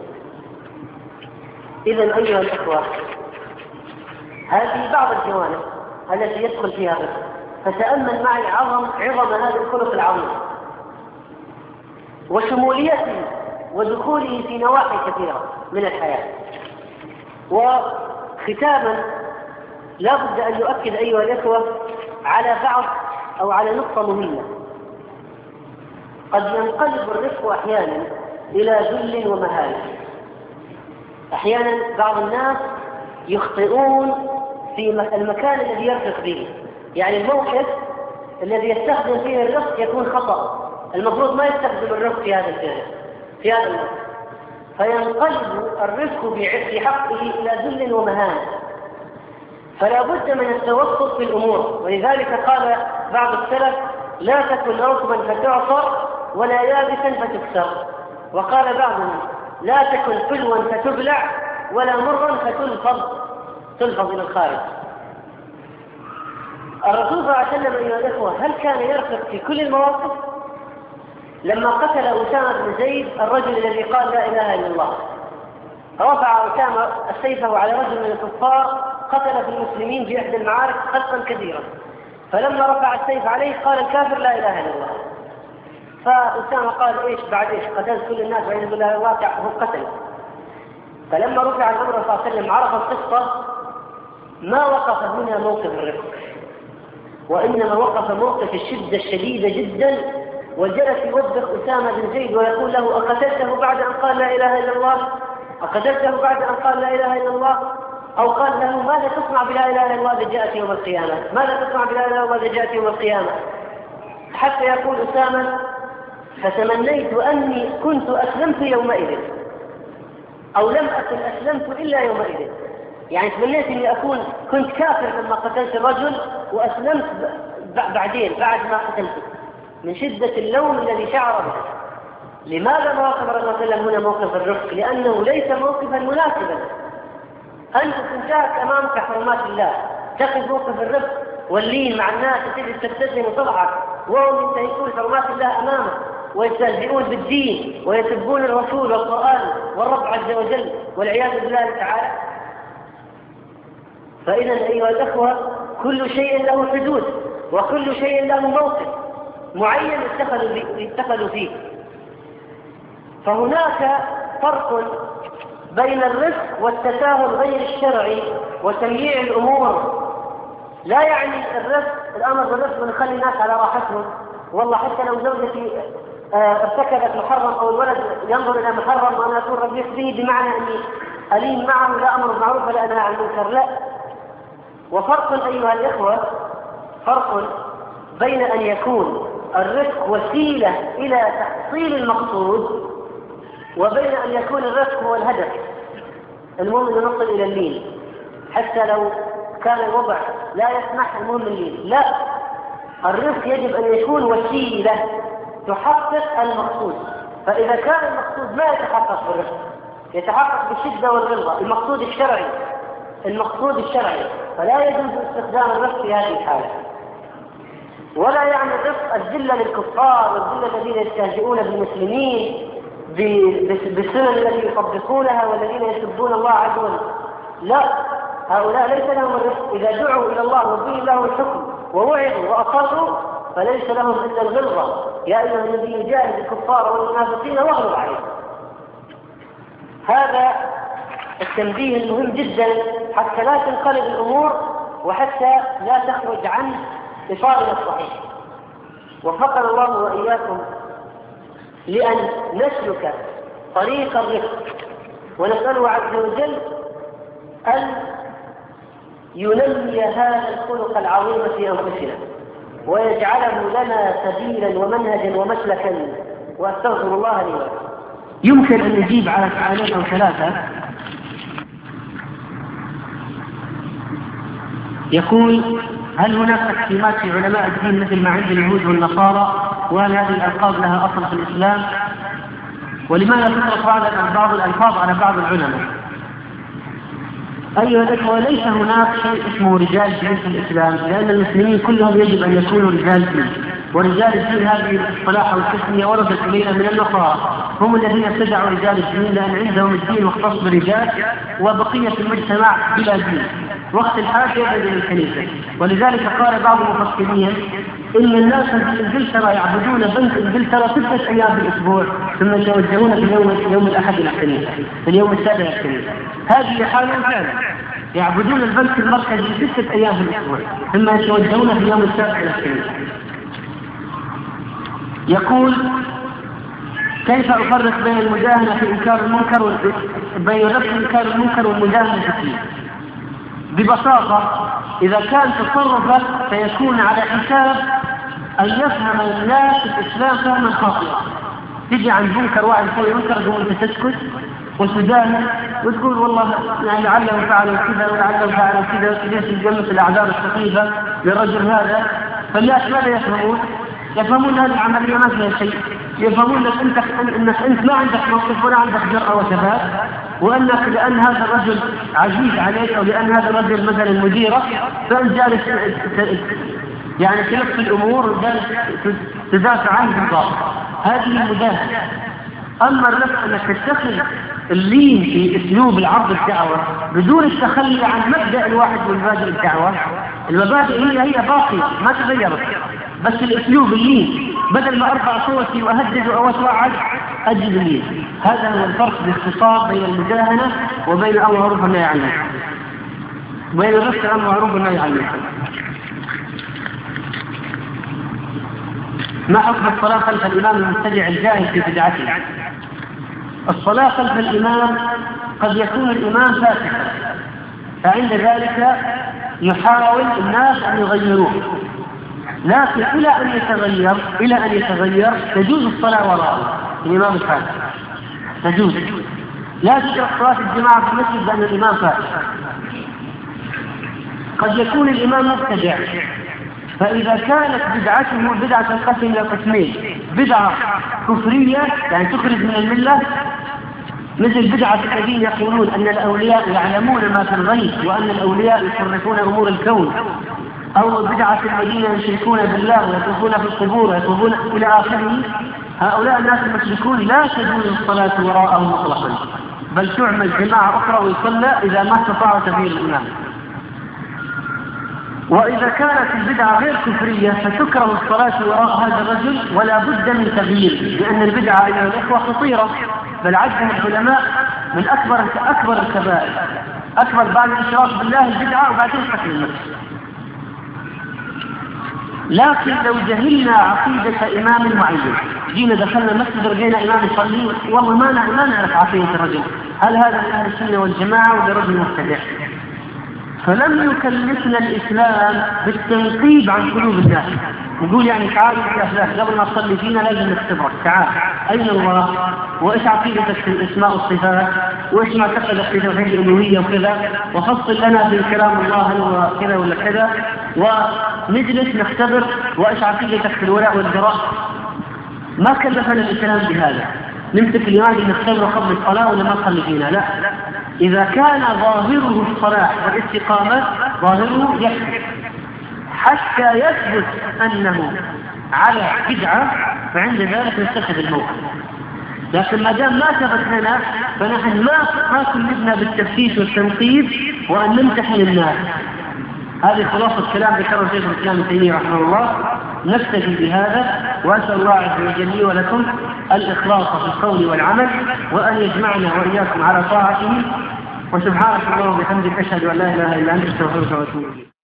إذن أيها الأخوة، هذه بعض الجوانب التي يدخل فيها الرفق، فتأمل معي عظم هذا الخلق العظيم وشموليته ودخوله في نواحي كثيرة من الحياة. وختاما لا بد أن يؤكد أيها الأخوة على بعض أو على نقطة مهمة. قد ينقلب الرفق أحيانا إلى ذل ومهانة. أحيانا بعض الناس يخطئون في المكان الذي يرفق به، يعني الموقف الذي يستخدم فيه الرفق يكون خطأ، المفروض ما يستخدم الرفق في هذا الفعل في هذا الموقف، فينقلب الرفق في حقه إلى ذل ومهانة. فلا بد من التوسط في الأمور، ولذلك قال بعض السلف: لا تكن رطبا فتعصر ولا يابسا فتكسر. وقال بعضهم: لا تكن حلوا فتبلع ولا مرا تلفظ إلى الخارج. الرسول صلى الله عليه وسلم أيها الأخوة هل كان يرفق في كل المواقف؟ لما قتل أسامة بن زيد الرجل الذي قال لا إله إلا الله، رفع أسامة سيفه على رجل من الكفار قتل في المسلمين في إحدى المعارك خلقا كثيرا، فلما رفع السيف عليه قال الكافر لا إله إلا الله. فأسامة قال: إيش بعد إيش؟ قتلت كل الناس وعياذ بالله الواقع هو قتل. فلما رفع الأمر صلى الله عليه وسلم عرف القصة، ما وقف هنا موقف الرفق، وإنما وقف موقف الشدة الشديدة جدا، وجلس يوبخ أسامة بن زيد ويقول له: أقتلته بعد أن قال لا إله إلا الله؟ أقتلته بعد أن قال لا إله إلا الله؟ أو قال له: ماذا تصنع بلا إله إلا الله إذا جاءت يوم القيامة؟ ماذا تصنع بلا إله إلا الله إذا جاءت يوم القيامة؟ حتى يقول أسامة: فتمنيت أني كنت أسلمت يومئذ، أو لم أكن أسلمت إلا يومئذ. يعني تمنيت أني كنت كافر لما قتلت الرجل وأسلمت بعدين بعد ما قتلته، من شدة اللوم الذي شعر به. لماذا ما وقف الرسول صلى الله عليه وسلم هنا موقف الرفق؟ لأنه ليس موقفا مناسبا. أنت تنتهك أمامك حرمات الله، تقف موقف الرفق واللين مع الناس، تجد تبتسم وتضحك وهم ينتهكون حرمات الله أمامك ويستهزئون بالدين ويسبون الرسول والقرآن والرب عز وجل والعياذ بالله تعالى. فإذا أيها الأخوة كل شيء له حدود، وكل شيء له موقف معين اتخذوا فيه. فهناك فرق بين الرفق والتساهل غير الشرعي وتمييع الأمور. لا يعني الأمر بالرفق ونخلي الناس على راحتهم. والله حتى لو زوجتي ارتكبت محرم أو الولد ينظر إلى محرم وأنا أقول ربي يخزيه، بمعنى أني ألين معه لا أمر بالمعروف ولا أنهى عن المنكر، لا. وفرق أيها الإخوة، فرق بين أن يكون الرفق وسيلة إلى تحصيل المقصود، وبين أن يكون الرفق هو الهدف. المهم أن نصل إلى اللين، حتى لو كان الوضع لا يسمح المهم اللين، لا. الرفق يجب أن يكون وسيلة تحقق المقصود. فإذا كان المقصود ما يتحقق بالرفق، يتحقق بالشدة والغلظة، المقصود الشرعي، فلا يجوز استخدام الرفق في هذه الحالة. ولا يعني الرفق الذلة للكفار والذلة الذين يستهزئون بالمسلمين بالسنن التي يطبقونها والذين يسبون الله عز وجل، لا. هؤلاء ليس لهم الرفق. إذا دعوا إلى الله وبين له الحكم ووعظوا وأصروا فليس لهم إلا الغلظة. يا أيها النبي جاهد الكفار والمنافقين واغلظ عليهم. هذا التنبيه المهم جدا حتى لا تنقلب الأمور وحتى لا تخرج عن إطارنا الصحيح. وفقنا الله وإياكم لأن نسلك طريق الرفق، ونسأله عز وجل أن ينمي هذا الخلق العظيم في أنفسنا ويجعله لنا سبيلا ومنهجا ومسلكا. وأستغفر الله لي ولكم. يمكن أن نجيب على سؤالين أو ثلاثة. يقول: هل هناك تقسيمات في علماء الدين مثل ما عند اليهود والنصارى؟ وهل هذه الألقاب لها أصل في الإسلام؟ ولماذا تطلق بعض الألفاظ على بعض العلماء؟ أيها الأخوة، ليس هناك شيء اسمه رجال دين في الإسلام، لأن المسلمين كلهم يجب أن يكونوا رجال دين. ورجال الدين هذه الاصطلاح والتسمية وردت إلينا من النصارى، هم الذين ابتدعوا رجال الدين لأن عندهم الدين مختص بالرجال وبقية المجتمع بلا دين، وقت الحاجة يبعد الكنيسة. ولذلك قال بعض المفسرين إن الناس في إنجلترا يعبدون بنك إنجلترا 6 أيام في الأسبوع، ثم يتوجهون في يوم الأحد إلى الكنيسة، في اليوم السابع إلى الكنيسة. هذه حالة فعلا، يعبدون البنك المركزي 6 أيام في الأسبوع، ثم يتوجهون في اليوم السابع إلى الكنيسة. يقول: كيف أفرق بين المداهنة في إنكار المنكر بين رفض إنكار المنكر والمداهنة في الدين؟ ببساطة، إذا كان تصرفك سيكون على حساب أن يفهم الناس الإسلام فهما خاطئا. تجي عن منكر واحد يسوي منكر تقول أنت تسكت وتداهن وتقول والله يعني لعله فعلوا كذا ولعله فعلوا كذا، وتجلس تجمس الأعذار السخيفة للرجل هذا. فالناس ماذا يفهمون؟ يفهمون هذه العملية ما فيها شيء، يفهمون أنك أنت ما عندك موقف ولا عندك جرأة وثبات، وأنك لأن هذا الرجل عزيز عليك أو لأن هذا الرجل مثلا مديرك فأنت جالس يعني تلف الأمور وجالس تدافع عنه بالباطل. هذه المداهنة. أما الرفض أنك تتخذ اللين في أسلوب العرض الدعوة بدون التخلي عن مبدأ الواحد من مبادئ الدعوة. المبادئ هي باقية ما تغيرت، بس الأسلوب اللين، بدل ما أرفع صوتي وأهدد أو أتوعد أجد اللين. هذا هو الفرق باختصار بين المداهنة وبين الأمر بالمعروف والنهي عن المنكر، بين الرفض الأمر بالمعروف والنهي عن المنكر. ما حكم الصلاة خلف الإمام المبتدع الجاهل في بدعته؟ الصلاة خلف الإمام قد يكون الإمام فاسقا، فعند ذلك يحاول الناس أن يغيروه، لكن إلى أن يتغير تجوز الصلاة وراءه الإمام الفاسق، تجوز. لا تجرى صلاة الجماعة في المسجد لأن الإمام فاسق. قد يكون الإمام مبتدع، فإذا كانت بدعته بدعة تنقسم إلى قسمين: بدعة كفرية يعني تخرج من الملة، مثل بدعة الذين يقولون أن الأولياء يعلمون ما في الغيب وأن الأولياء يصرفون أمور الكون، أو بدعة الذين يشركون بالله ويطوفون في القبور ويطوفون إلى آخره. هؤلاء الناس المشركون لا تجوز الصلاة وراءهم مطلقا، بل تعمل جماعة أخرى ويصلى إذا ما استطاع تغيير الإمام. وإذا كانت البدعة غير كفرية فتكره الصلاة وراء هذا الرجل ولا بد من تغيير، لأن البدعة أيها الإخوة خطيرة، بل عدها العلماء من أكبر الكبائر، أكبر بعد الإشراك بالله البدعة وبعدين قتل النفس. لكن لو جهلنا عقيدة إمام معين، جينا دخلنا مسجد رجينا إمام يصلي والله ما نعرف عقيدة الرجل، هل هذا من أهل السنة والجماعة ولا رجل مبتدع؟ فلم يكلفنا الإسلام بالتنقيب عن قلوب الناس، نقول يعني تعالوا يا فلان قبل ما تصلي فينا لازم نختبرك، تعال أين الله؟ وإيش عقيدتك في الأسماء والصفات؟ وإيش معتقدك في توحيد الألوهية وكذا؟ وفصل لنا في كلام الله هل هو كذا ولا كذا، ونجلس نختبر وإيش عقيدتك في الولاء والبراء. ما كلفنا الإسلام بهذا، نمسك الإمام نختبره قبل الصلاة ولا ما نصلي فينا، لا. إذا كان ظاهره الصلاح والاستقامة ظاهره يكفي حتى يثبت أنه على بدعة، فعند ذلك نتخذ الموقف. لكن ما دام ما ثبت لنا فنحن ما كلفنا بالتفتيش والتنقيب وأن نمتحن الناس. هذه خلاصة كلام ذكره شيخ الإسلام ابن تيمية رحمه الله. نكتفي بهذا، وأسأل الله عز وجل لي ولكم الإخلاص في القول والعمل، وأن يجمعنا وإياكم على طاعته. وسبحانك اللهم وبحمدك أشهد أن لا إله إلا أنت أستغفرك وأتوب إليك.